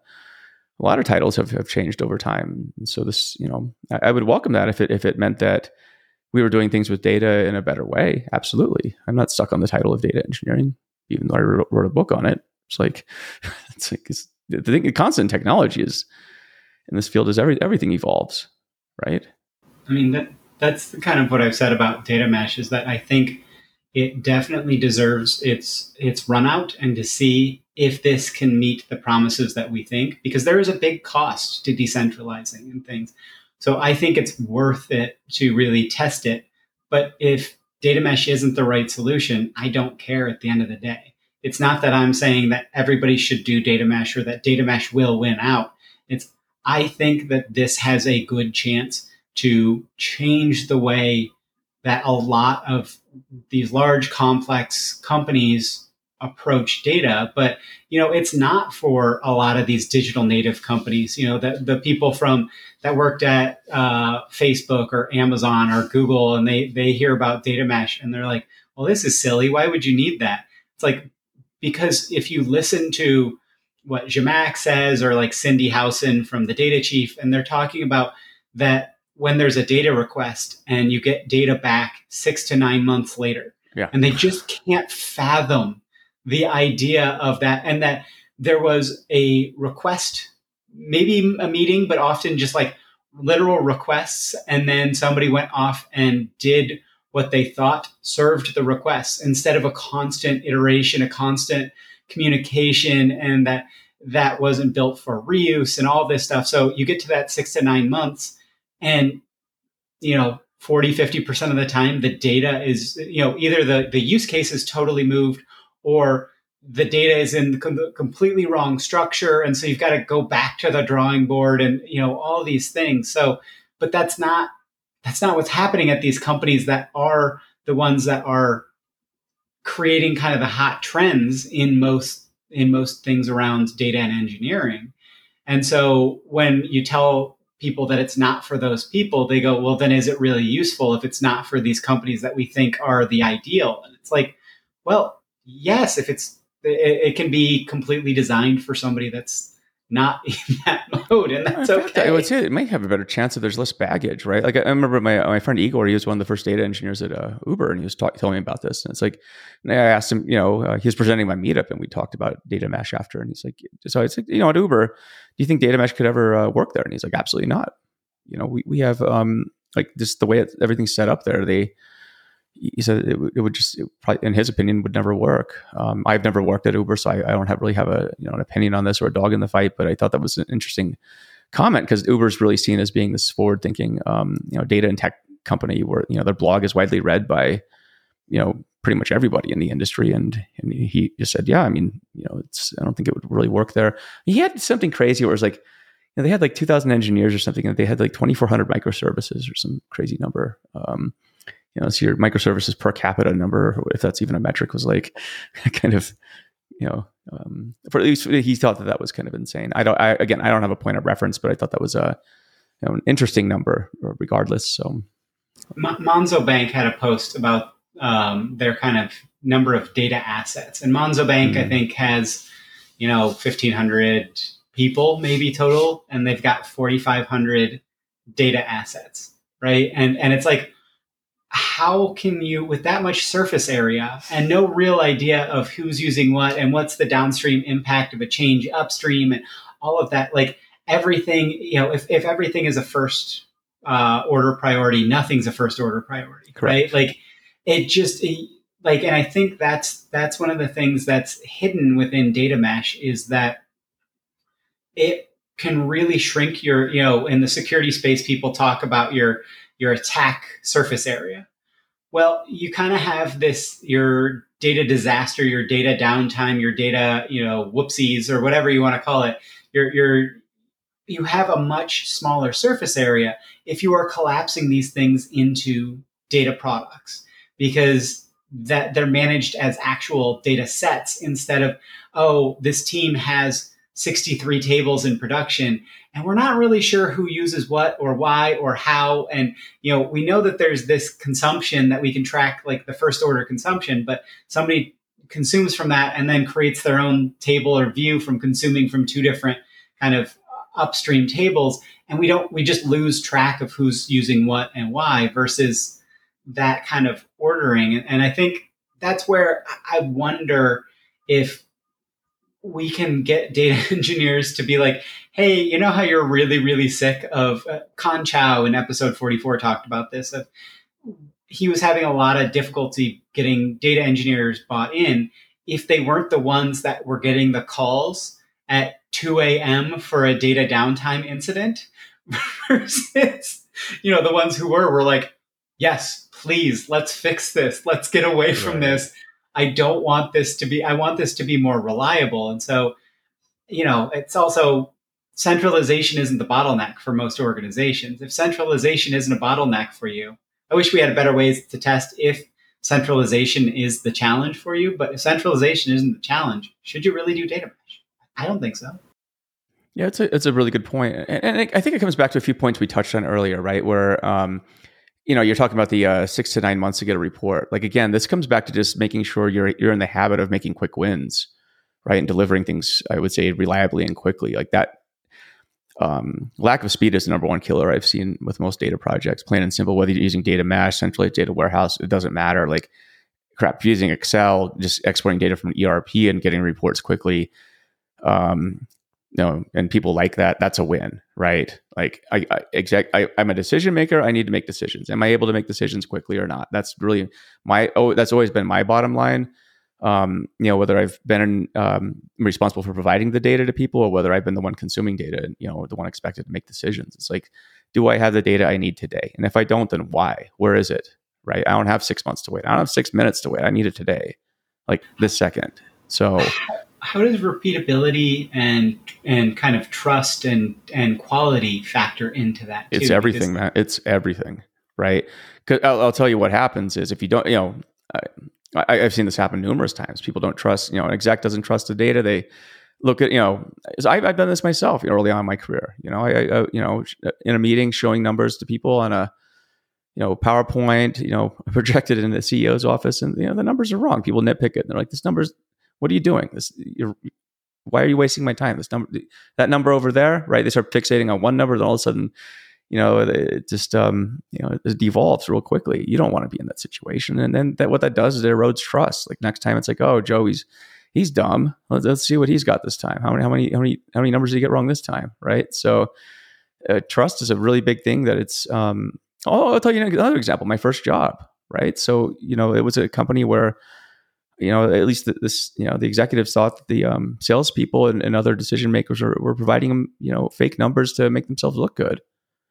C: a lot of titles have, have changed over time. And so this, you know, I, I would welcome that if it if it meant that we were doing things with data in a better way. Absolutely, I'm not stuck on the title of data engineering, even though I wrote, wrote a book on it. It's like it's like it's, the thing. The constant technology is in this field is every everything evolves, right?
A: I mean, that that's kind of what I've said about data mesh is that I think it definitely deserves its its run out and to see if this can meet the promises that we think, because there is a big cost to decentralizing and things. So I think it's worth it to really test it. But if data mesh isn't the right solution, I don't care at the end of the day. It's not that I'm saying that everybody should do data mesh or that data mesh will win out. It's I think that this has a good chance to change the way that a lot of these large complex companies approach data. But, you know, it's not for a lot of these digital native companies, you know, the, the people from that worked at uh, Facebook or Amazon or Google, and they, they hear about data mesh and they're like, well, this is silly. Why would you need that? It's like, because if you listen to what Zhamak says or like Cindy Howson from the Data Chief, and they're talking about that when there's a data request and you get data back six to nine months later,
C: Yeah.
A: and they just can't fathom the idea of that. And that there was a request, maybe a meeting, but often just like literal requests. And then somebody went off and did what they thought served the requests instead of a constant iteration, a constant communication, and that that wasn't built for reuse and all this stuff. So you get to that six to nine months and, you know, forty, fifty percent of the time, the data is, you know, either the, the use case is totally moved or the data is in the completely wrong structure. And so you've got to go back to the drawing board and, you know, all these things. So, but that's not, that's not what's happening at these companies that are the ones that are creating kind of the hot trends in most, in most things around data and engineering. And so when you tell people that it's not for those people, they go, well, then is it really useful if it's not for these companies that we think are the ideal? And it's like, well, yes, if it's, it, it can be completely designed for somebody that's not in that mode, and that's okay.
C: I would say it might have a better chance if there's less baggage, right? Like I remember my my friend Igor, he was one of the first data engineers at uh, Uber, and he was talk, telling me about this. And it's like, and I asked him, you know, uh, he was presenting my meetup, and we talked about data mesh after, and he's like, so it's like, you know, at Uber, do you think data mesh could ever uh, work there? And he's like, absolutely not. You know, we we have um like just the way it, everything's set up there, they. he said it, it would just, it probably, in his opinion, would never work. Um, I've never worked at Uber, so I, I don't have really have a you know an opinion on this or a dog in the fight. But I thought that was an interesting comment because Uber is really seen as being this forward-thinking, um, you know, data and tech company where you know their blog is widely read by, you know, pretty much everybody in the industry. And and he just said, yeah, I mean, you know, it's I don't think it would really work there. He had something crazy where it was like, you know, they had like two thousand engineers or something, and they had like twenty-four hundred microservices or some crazy number. Um, you know, so your microservices per capita number, if that's even a metric, was like kind of, you know, um, for at least he thought that that was kind of insane. I don't, I, again, I don't have a point of reference, but I thought that was a, you know, an interesting number regardless. So
A: Monzo Bank had a post about um, their kind of number of data assets, and Monzo Bank, mm-hmm. I think, has, you know, fifteen hundred people maybe total, and they've got forty-five hundred data assets, right? And and it's like, how can you, with that much surface area and no real idea of who's using what and what's the downstream impact of a change upstream and all of that, like everything, you know, if, if everything is a first uh, order priority, nothing's a first order priority,
C: Correct.
A: right? Like it just it, like, and I think that's, that's one of the things that's hidden within data mesh is that it can really shrink your, you know, in the security space, people talk about your, your attack surface area. Well, you kind of have this, your data disaster, your data downtime, your data, you know, whoopsies or whatever you want to call it. You're, you're, you have a much smaller surface area if you are collapsing these things into data products, because that they're managed as actual data sets instead of, oh, this team has sixty-three tables in production and we're not really sure who uses what or why or how. And, you know, we know that there's this consumption that we can track, like the first order consumption, but somebody consumes from that and then creates their own table or view from consuming from two different kind of upstream tables. And we don't, we just lose track of who's using what and why versus that kind of ordering. And I think that's where I wonder if we can get data engineers to be like, hey, you know how you're really, really sick of uh, Khan Chao in episode forty-four talked about this. Of, he was having a lot of difficulty getting data engineers bought in if they weren't the ones that were getting the calls at two a.m. for a data downtime incident versus, you know, the ones who were, were like, yes, please, let's fix this. Let's get away from right. this. I don't want this to be, I want this to be more reliable. And so, you know, it's also centralization isn't the bottleneck for most organizations. If centralization isn't a bottleneck for you, I wish we had better ways to test if centralization is the challenge for you. But if centralization isn't the challenge, should you really do data mesh? I don't think so.
C: Yeah, it's a, it's a really good point. And, and I think it comes back to a few points we touched on earlier, right? Where, um, you know, you're talking about the uh, six to nine months to get a report. Like, again, this comes back to just making sure you're you're in the habit of making quick wins, right? And delivering things, I would say, reliably and quickly. Like that um, lack of speed is the number one killer I've seen with most data projects, plain and simple. Whether you're using data mesh, centralized data warehouse, it doesn't matter. Like, crap, using Excel, just exporting data from E R P and getting reports quickly. Um, No, and people like that. That's a win, right? Like, I, I exact. I, I'm a decision maker. I need to make decisions. Am I able to make decisions quickly or not? That's really my. Oh, that's always been my bottom line. Um, you know, whether I've been um, responsible for providing the data to people or whether I've been the one consuming data and, you know, the one expected to make decisions. It's like, do I have the data I need today? And if I don't, then why? Where is it? Right? I don't have six months to wait. I don't have six minutes to wait. I need it today, like this second. So.
A: How does repeatability and and kind of trust and and quality factor into that too?
C: It's everything, because- man. It's everything, right? Because I'll, I'll tell you what happens is if you don't, you know, I, I, I've seen this happen numerous times. People don't trust, you know, an exec doesn't trust the data. They look at, you know, I've, I've done this myself early on in my career. You know, I, I, you know, in a meeting showing numbers to people on a, you know, PowerPoint, you know, projected in the C E O's office, and you know the numbers are wrong. People nitpick it. And they're like, "This number's, what are you doing? This, you're, why are you wasting my time? This number, that number over there, right?" They start fixating on one number, then all of a sudden, you know, it just, um, you know, it devolves real quickly. You don't want to be in that situation, and then that what that does is it erodes trust. Like next time, it's like, "Oh, Joe, he's he's dumb. Let's, let's see what he's got this time. How many how many how many how many numbers did he get wrong this time?" Right? So, uh, trust is a really big thing. That it's. Um, Oh, I'll tell you another example. My first job, right? So, you know, it was a company where, you know, at least this, you know, the executives thought that the um, salespeople and, and other decision makers were, were providing them, you know, fake numbers to make themselves look good.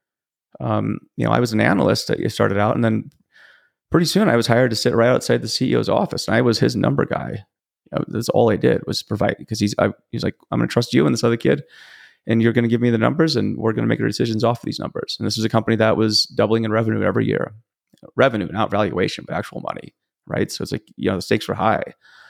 C: Um, you know, I was an analyst. I started out, and then pretty soon I was hired to sit right outside the C E O's office, and I was his number guy. You know, that's all I did was provide, because he's I, he's like, I'm going to trust you and this other kid, and you're going to give me the numbers, and we're going to make our decisions off of these numbers. And this was a company that was doubling in revenue every year, revenue, not valuation, but actual money, right? So it's like, you know, the stakes were high,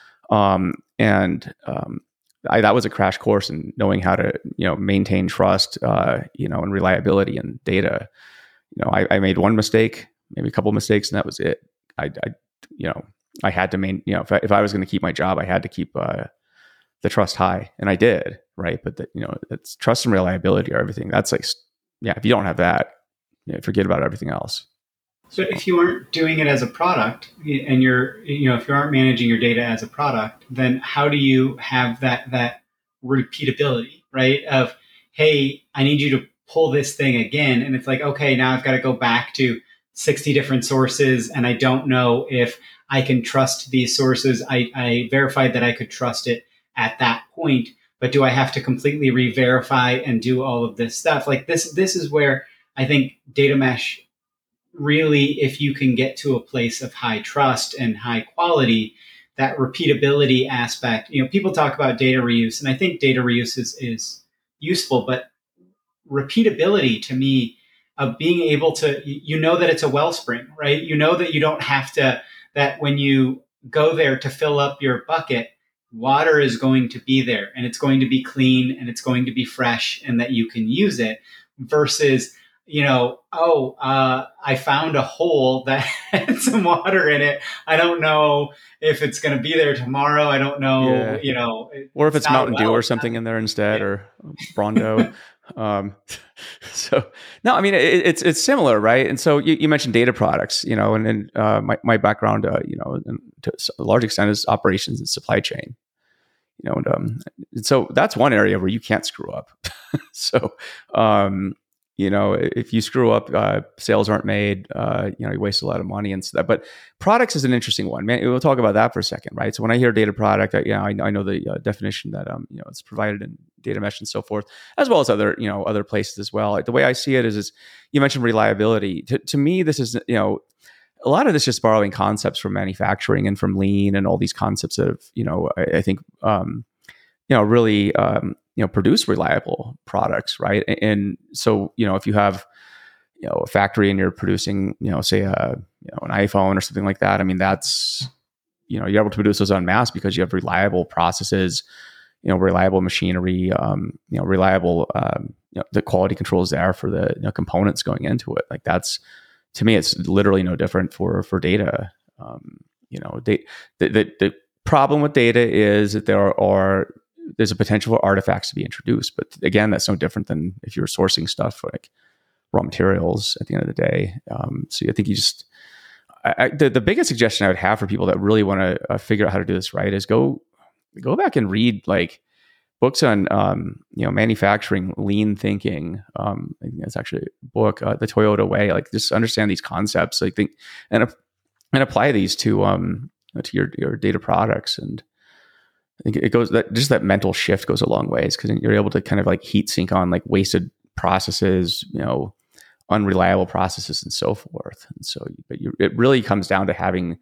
C: um, and um, I, that was a crash course in knowing how to, you know, maintain trust, uh, you know, and reliability and data. You know, I, I made one mistake, maybe a couple of mistakes, and that was it. I, I you know, I had to main, you know, if I, if I was going to keep my job, I had to keep uh, the trust high, and I did, right? But the, you know, it's trust and reliability are everything. That's like, yeah, if you don't have that, you know, forget about everything else.
A: So if you aren't doing it as a product, and you're, you know, if you aren't managing your data as a product, then how do you have that that repeatability, right? Of, hey, I need you to pull this thing again, and it's like, okay, now I've got to go back to sixty different sources, and I don't know if I can trust these sources. I, I verified that I could trust it at that point, but do I have to completely re-verify and do all of this stuff? Like this, this is where I think data mesh really, if you can get to a place of high trust and high quality, that repeatability aspect, you know, people talk about data reuse, and I think data reuse is, is useful, but repeatability to me, of being able to, you know, that it's a wellspring, right? You know that you don't have to, that when you go there to fill up your bucket, water is going to be there, and it's going to be clean, and it's going to be fresh, and that you can use it, versus, you know, oh, uh, I found a hole that had some water in it. I don't know if it's going to be there tomorrow. I don't know, yeah. you know.
C: Or if it's, it's Mountain Dew or something in there instead, yeah. or Brondo. um, so, no, I mean, it, it's it's similar, right? And so you, you mentioned data products, you know, and, and uh, my, my background, uh, you know, to a large extent is operations and supply chain. You know, and, um, and so that's one area where you can't screw up. so, um, you know, if you screw up, uh, sales aren't made, uh, you know, you waste a lot of money and stuff. But products is an interesting one, man. We'll talk about that for a second, right? So when I hear data product, I, you know, I, I know the uh, definition that, um, you know, it's provided in data mesh and so forth, as well as other, you know, other places as well. The way I see it is, is you mentioned reliability. To, to me, this is, you know, a lot of this is just borrowing concepts from manufacturing and from lean and all these concepts that have, you know, I, I think, um, you know, really, um, you know, produce reliable products, right? And, and so, you know, if you have, you know, a factory and you're producing, you know, say a, you know, an iPhone or something like that, I mean, that's, you know, you're able to produce those en masse because you have reliable processes, you know, reliable machinery, um, you know, reliable, um, you know, the quality control is there for the, you know, components going into it. Like that's, to me, it's literally no different for, for data. Um, you know, they, the, the, the problem with data is that there are, there's a potential for artifacts to be introduced. But again, that's no different than if you're sourcing stuff like raw materials at the end of the day. Um, so I think you just, I, I, the, the biggest suggestion I would have for people that really want to uh, figure out how to do this right is go, go back and read like books on, um, you know, manufacturing, lean thinking. Um, I think that's actually a book, uh, The Toyota Way. Like just understand these concepts, I think, and, and apply these to, um, to your, your data products. And I think it goes that just that mental shift goes a long ways, because you're able to kind of like heat sink on like wasted processes, you know, unreliable processes and so forth. And so, but you, it really comes down to having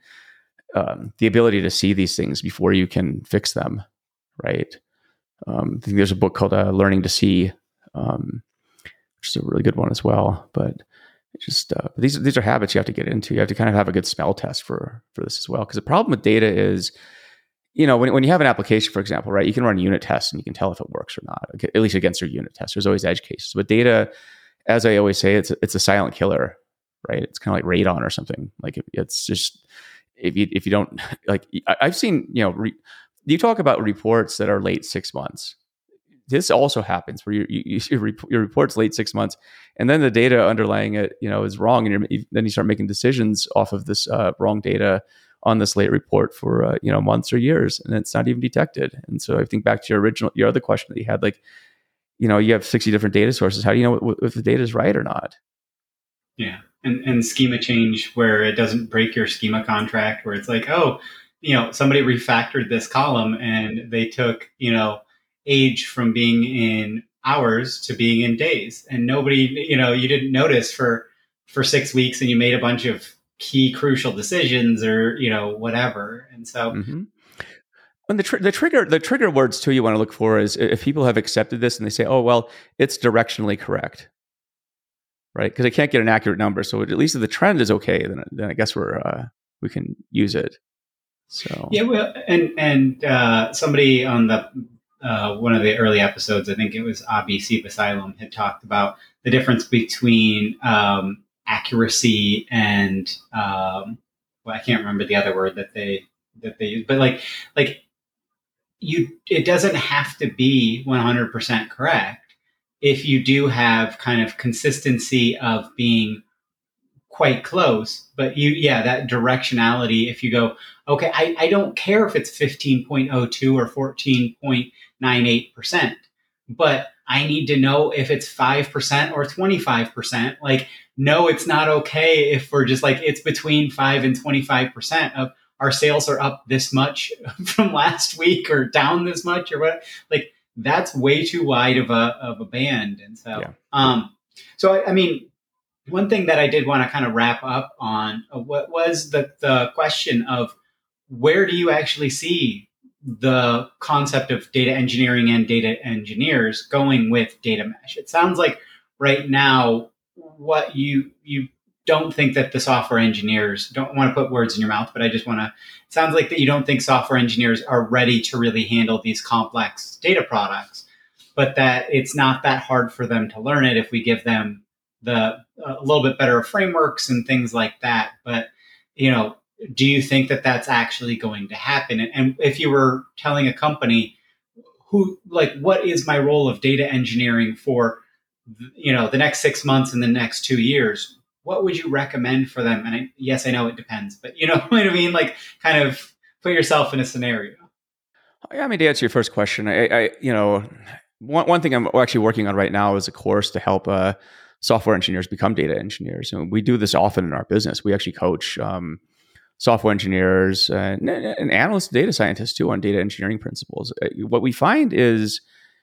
C: um, the ability to see these things before you can fix them, right? Um, I think there's a book called uh, Learning to See, um, which is a really good one as well. But it's just uh, these these are habits you have to get into. You have to kind of have a good smell test for for this as well. Because the problem with data is, you know, when, when you have an application, for example, right, you can run unit tests and you can tell if it works or not, at least against your unit test. There's always edge cases. But data, as I always say, it's it's a silent killer, right? It's kind of like radon or something. Like it, it's just, if you if you don't, like, I've seen, you know, re, you talk about reports that are late six months. This also happens where you, you, you, your report's late six months, and then the data underlying it, you know, is wrong, and you're, then you start making decisions off of this uh, wrong data on this late report for uh, you know, months or years, and it's not even detected. And so I think back to your original, your other question that you had, like, you know, you have sixty different data sources. How do you know if the data is right or not?
A: Yeah, and, and schema change where it doesn't break your schema contract, where it's like, oh, you know, somebody refactored this column and they took, you know, age from being in hours to being in days. And nobody, you know, you didn't notice for, for six weeks and you made a bunch of key crucial decisions or, you know, whatever. And so,
C: mm-hmm. And the tr- the trigger the trigger words too you want to look for is if people have accepted this and they say, oh, well, it's directionally correct, right? Because I can't get an accurate number. So at least if the trend is okay, then, then I guess we're uh, we can use it. So
A: yeah, well, and and uh, somebody on the uh, one of the early episodes, I think it was Abi Asylum, had talked about the difference between um, accuracy and um, well, I can't remember the other word that they that they use, but like like. You, it doesn't have to be one hundred percent correct if you do have kind of consistency of being quite close, but you, yeah, that directionality, if you go, okay, I, I don't care if it's fifteen point oh two or fourteen point nine eight percent, but I need to know if it's five percent or twenty-five percent. Like, no, it's not okay if we're just like, it's between five and twenty-five percent of our sales are up this much from last week or down this much or what. Like, that's way too wide of a, of a band. And so, yeah. um, so I, I mean, one thing that I did want to kind of wrap up on uh, what was the, the question of where do you actually see the concept of data engineering and data engineers going with data mesh? It sounds like right now, what you, you, don't think that the software engineers, don't want to put words in your mouth, but I just want to, it sounds like that you don't think software engineers are ready to really handle these complex data products, but that it's not that hard for them to learn it if we give them the a little bit better frameworks and things like that. But, you know, do you think that that's actually going to happen? And, and if you were telling a company who, like, what is my role of data engineering for, you know, the next six months and the next two years, what would you recommend for them? And I, yes, I know it depends, but you know what I mean? Like, kind of put yourself in a scenario.
C: Yeah, I mean, to answer your first question, I, I you know, one, one thing I'm actually working on right now is a course to help uh, software engineers become data engineers. And we do this often in our business. We actually coach um, software engineers and, and analysts, data scientists too, on data engineering principles. What we find is,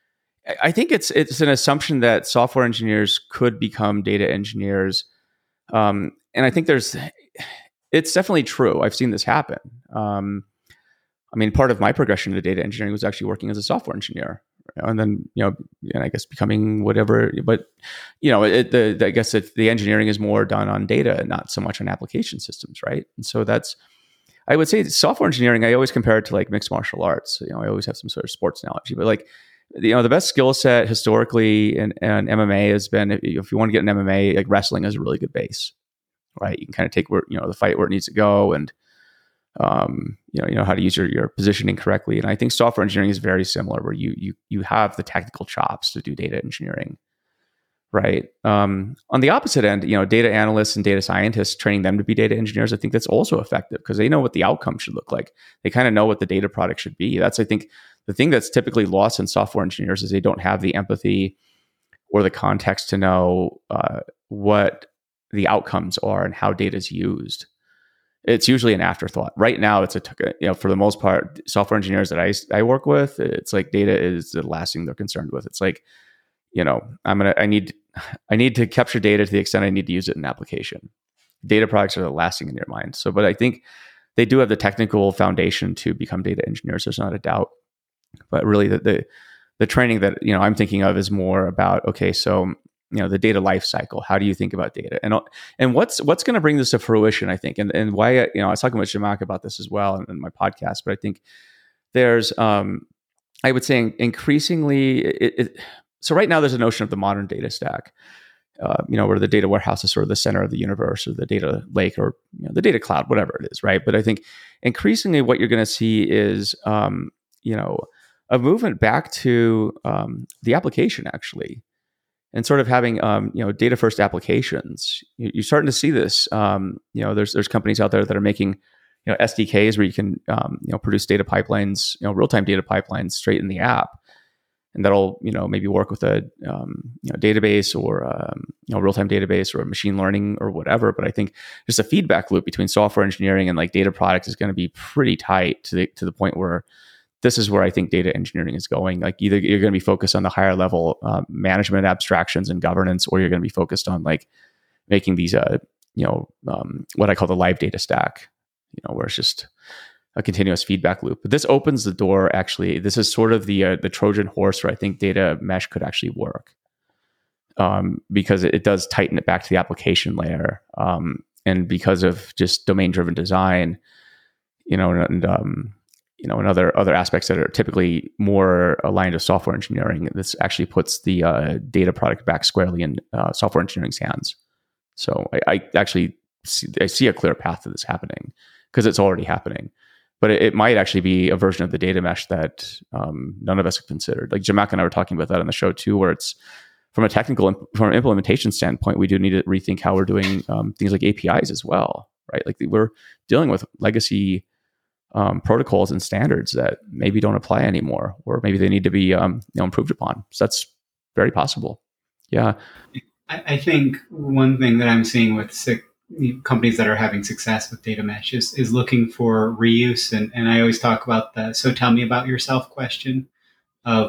C: I think it's it's an assumption that software engineers could become data engineers. Um, and I think there's, it's definitely true. I've seen this happen. Um, I mean, part of my progression to data engineering was actually working as a software engineer, and then, you know, and I guess becoming whatever, but, you know, it, the, the I guess it, the engineering is more done on data, not so much on application systems. Right. And so that's, I would say software engineering, I always compare it to like mixed martial arts. You know, I always have some sort of sports analogy, but like, you know, the best skill set historically in, in M M A has been, if, if you want to get an M M A, like wrestling is a really good base, right? You can kind of take where, you know, the fight where it needs to go, and, um, you know, you know how to use your, your positioning correctly. And I think software engineering is very similar, where you, you, you have the technical chops to do data engineering, right? Um, on the opposite end, you know, data analysts and data scientists, training them to be data engineers, I think that's also effective because they know what the outcome should look like. They kind of know what the data product should be. That's, I think, the thing that's typically lost in software engineers is they don't have the empathy or the context to know uh, what the outcomes are and how data is used. It's usually an afterthought. Right now, it's a, you know, for the most part, software engineers that I, I work with, it's like data is the last thing they're concerned with. It's like, you know, I'm gonna, I need, I need to capture data to the extent I need to use it in an application. Data products are the last thing in your mind. So, but I think they do have the technical foundation to become data engineers. There's not a doubt. But really, the, the the training that, you know, I'm thinking of is more about, okay, so, you know, the data life cycle. How do you think about data, and and what's what's going to bring this to fruition? I think, and and why, you know, I was talking with Zhamak about this as well in, in my podcast. But I think there's, um, I would say, increasingly, it, it, so right now there's a notion of the modern data stack. Uh, you know, where the data warehouse is sort of the center of the universe, or the data lake, or, you know, the data cloud, whatever it is, right? But I think increasingly what you're going to see is, um, you know, a movement back to um, the application, actually, and sort of having, um, you know, data first applications. You, you're starting to see this. Um, you know, there's there's companies out there that are making, you know, S D Ks where you can, um, you know, produce data pipelines, you know, real time data pipelines straight in the app. and that'll, you know, maybe work with a um, you know, database or um, you know, real-time database or machine learning or whatever. But I think just a feedback loop between software engineering and like data products is going to be pretty tight to the to the point where this is where I think data engineering is going. Like either you're going to be focused on the higher level uh, management abstractions and governance, or you're going to be focused on like making these, uh, you know, um, what I call the live data stack, you know, where it's just a continuous feedback loop. But this opens the door. Actually, this is sort of the uh, the Trojan horse where I think data mesh could actually work, um, because it, it does tighten it back to the application layer, um, and because of just domain driven design, you know, and um, you know, and other other aspects that are typically more aligned to software engineering. This actually puts the uh, data product back squarely in uh, software engineering's hands. So I, I actually see, I see a clear path to this happening because it's already happening. But it, it might actually be a version of the data mesh that um, none of us have considered. Like Jamak and I were talking about that on the show too, where it's from a technical, from an implementation standpoint, we do need to rethink how we're doing um, things like A P Is as well, right? Like we're dealing with legacy um, protocols and standards that maybe don't apply anymore, or maybe they need to be um, you know, improved upon. So that's very possible. Yeah.
A: I, I think one thing that I'm seeing with sick companies that are having success with data mesh is, is looking for reuse. And, and I always talk about the, so tell me about yourself question of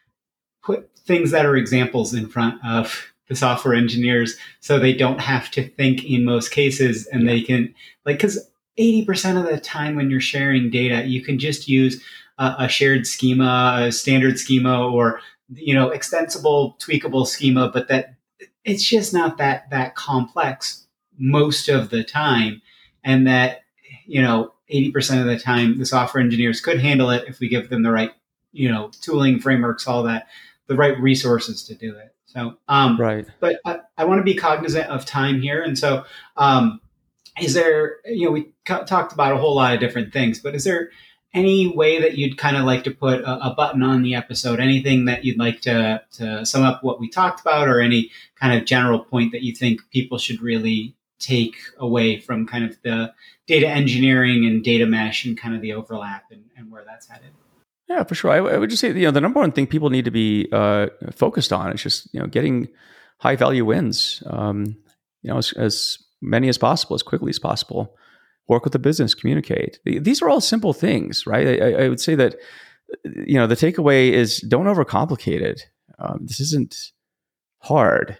A: put things that are examples in front of the software engineers so they don't have to think in most cases, and they can, like, because eighty percent of the time when you're sharing data, you can just use a, a shared schema, a standard schema, or, you know, extensible, tweakable schema, but that it's just not that, that complex most of the time. And that, you know, eighty percent of the time, the software engineers could handle it if we give them the right, you know, tooling, frameworks, all that, the right resources to do it. So, um,
C: right.
A: But I, I want to be cognizant of time here. And so, um, is there, you know, we ca- talked about a whole lot of different things, but is there any way that you'd kind of like to put a, a button on the episode, anything that you'd like to, to sum up what we talked about, or any kind of general point that you think people should really take away from kind of the data engineering and data mesh and kind of the overlap and, and where that's headed?
C: Yeah, for sure. I, I would just say, you know, the number one thing people need to be uh, focused on is just, you know, getting high value wins, um, you know, as, as many as possible, as quickly as possible. Work with the business, communicate. These are all simple things, right? I, I would say that, you know, the takeaway is don't overcomplicate it. Um, this isn't hard.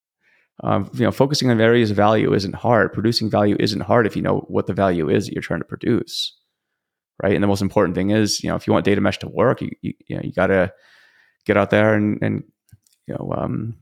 C: Um, you know, focusing on areas of value isn't hard. Producing value isn't hard if you know what the value is that you're trying to produce, right? And the most important thing is, you know, if you want data mesh to work, you you, you know, you got to get out there and and you know um,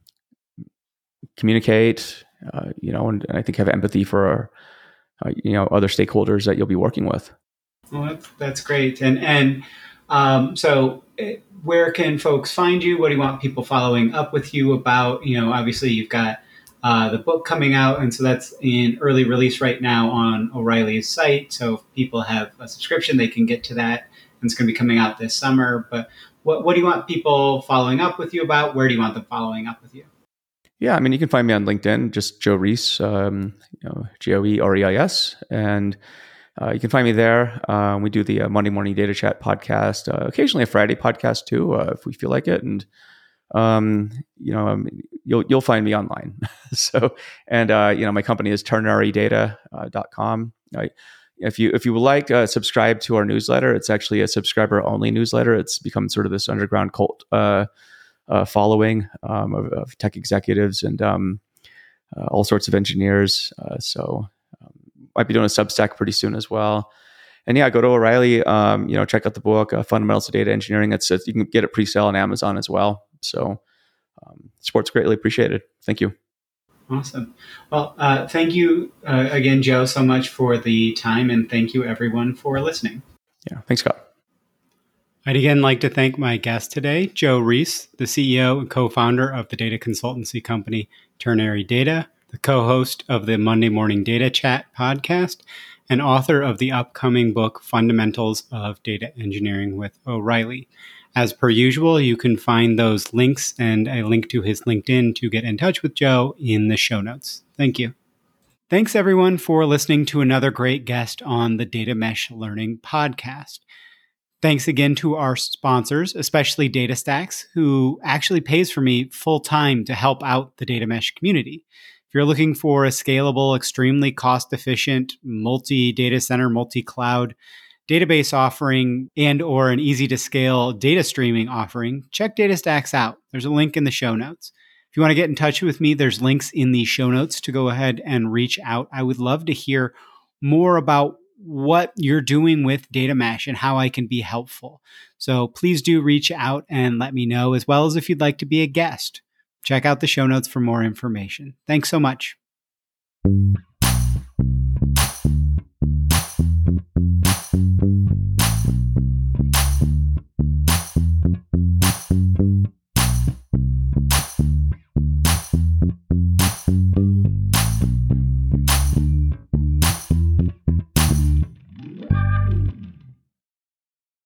C: communicate. Uh, you know, and, and I think have empathy for uh, you know other stakeholders that you'll be working with.
A: Well, that's, that's great. And and um, so. It, where can folks find you? What do you want people following up with you about? You know, obviously you've got uh, the book coming out, and so that's in early release right now on O'Reilly's site. So if people have a subscription, they can get to that, and it's going to be coming out this summer. But what, what do you want people following up with you about? Where do you want them following up with you?
C: Yeah, I mean, you can find me on LinkedIn, just Joe Reis, um, you know, G O E R E I S, and Uh, you can find me there. Um, we do the uh, Monday Morning Data Chat podcast, uh, occasionally a Friday podcast too, uh, if we feel like it. And um, you know, um, you'll you'll find me online. so, and uh, you know, my company is ternary data dot com. Uh, if you if you would like, uh, subscribe to our newsletter. It's actually a subscriber only newsletter. It's become sort of this underground cult uh, uh, following um, of, of tech executives and um, uh, all sorts of engineers. Uh, so. Might be doing a Substack pretty soon as well. And yeah, go to O'Reilly, um, you know, check out the book, uh, Fundamentals of Data Engineering. It's, it's, you can get it pre-sale on Amazon as well. So um, support's greatly appreciated. Thank you.
A: Awesome. Well, uh, thank you uh, again, Joe, so much for the time. And thank you everyone for listening.
C: Yeah. Thanks, Scott.
A: I'd again like to thank my guest today, Joe Reis, the C E O and co-founder of the data consultancy company Ternary Data, the co-host of the Monday Morning Data Chat podcast, and author of the upcoming book, Fundamentals of Data Engineering with O'Reilly. As per usual, you can find those links and a link to his LinkedIn to get in touch with Joe in the show notes. Thank you. Thanks, everyone, for listening to another great guest on the Data Mesh Learning podcast. Thanks again to our sponsors, especially DataStax, who actually pays for me full time to help out the data mesh community. If you're looking for a scalable, extremely cost-efficient, multi-data center, multi-cloud database offering and or an easy-to-scale data streaming offering, check DataStax out. There's a link in the show notes. If you want to get in touch with me, there's links in the show notes to go ahead and reach out. I would love to hear more about what you're doing with data mesh and how I can be helpful. So please do reach out and let me know, as well as if you'd like to be a guest. Check out the show notes for more information. Thanks so much.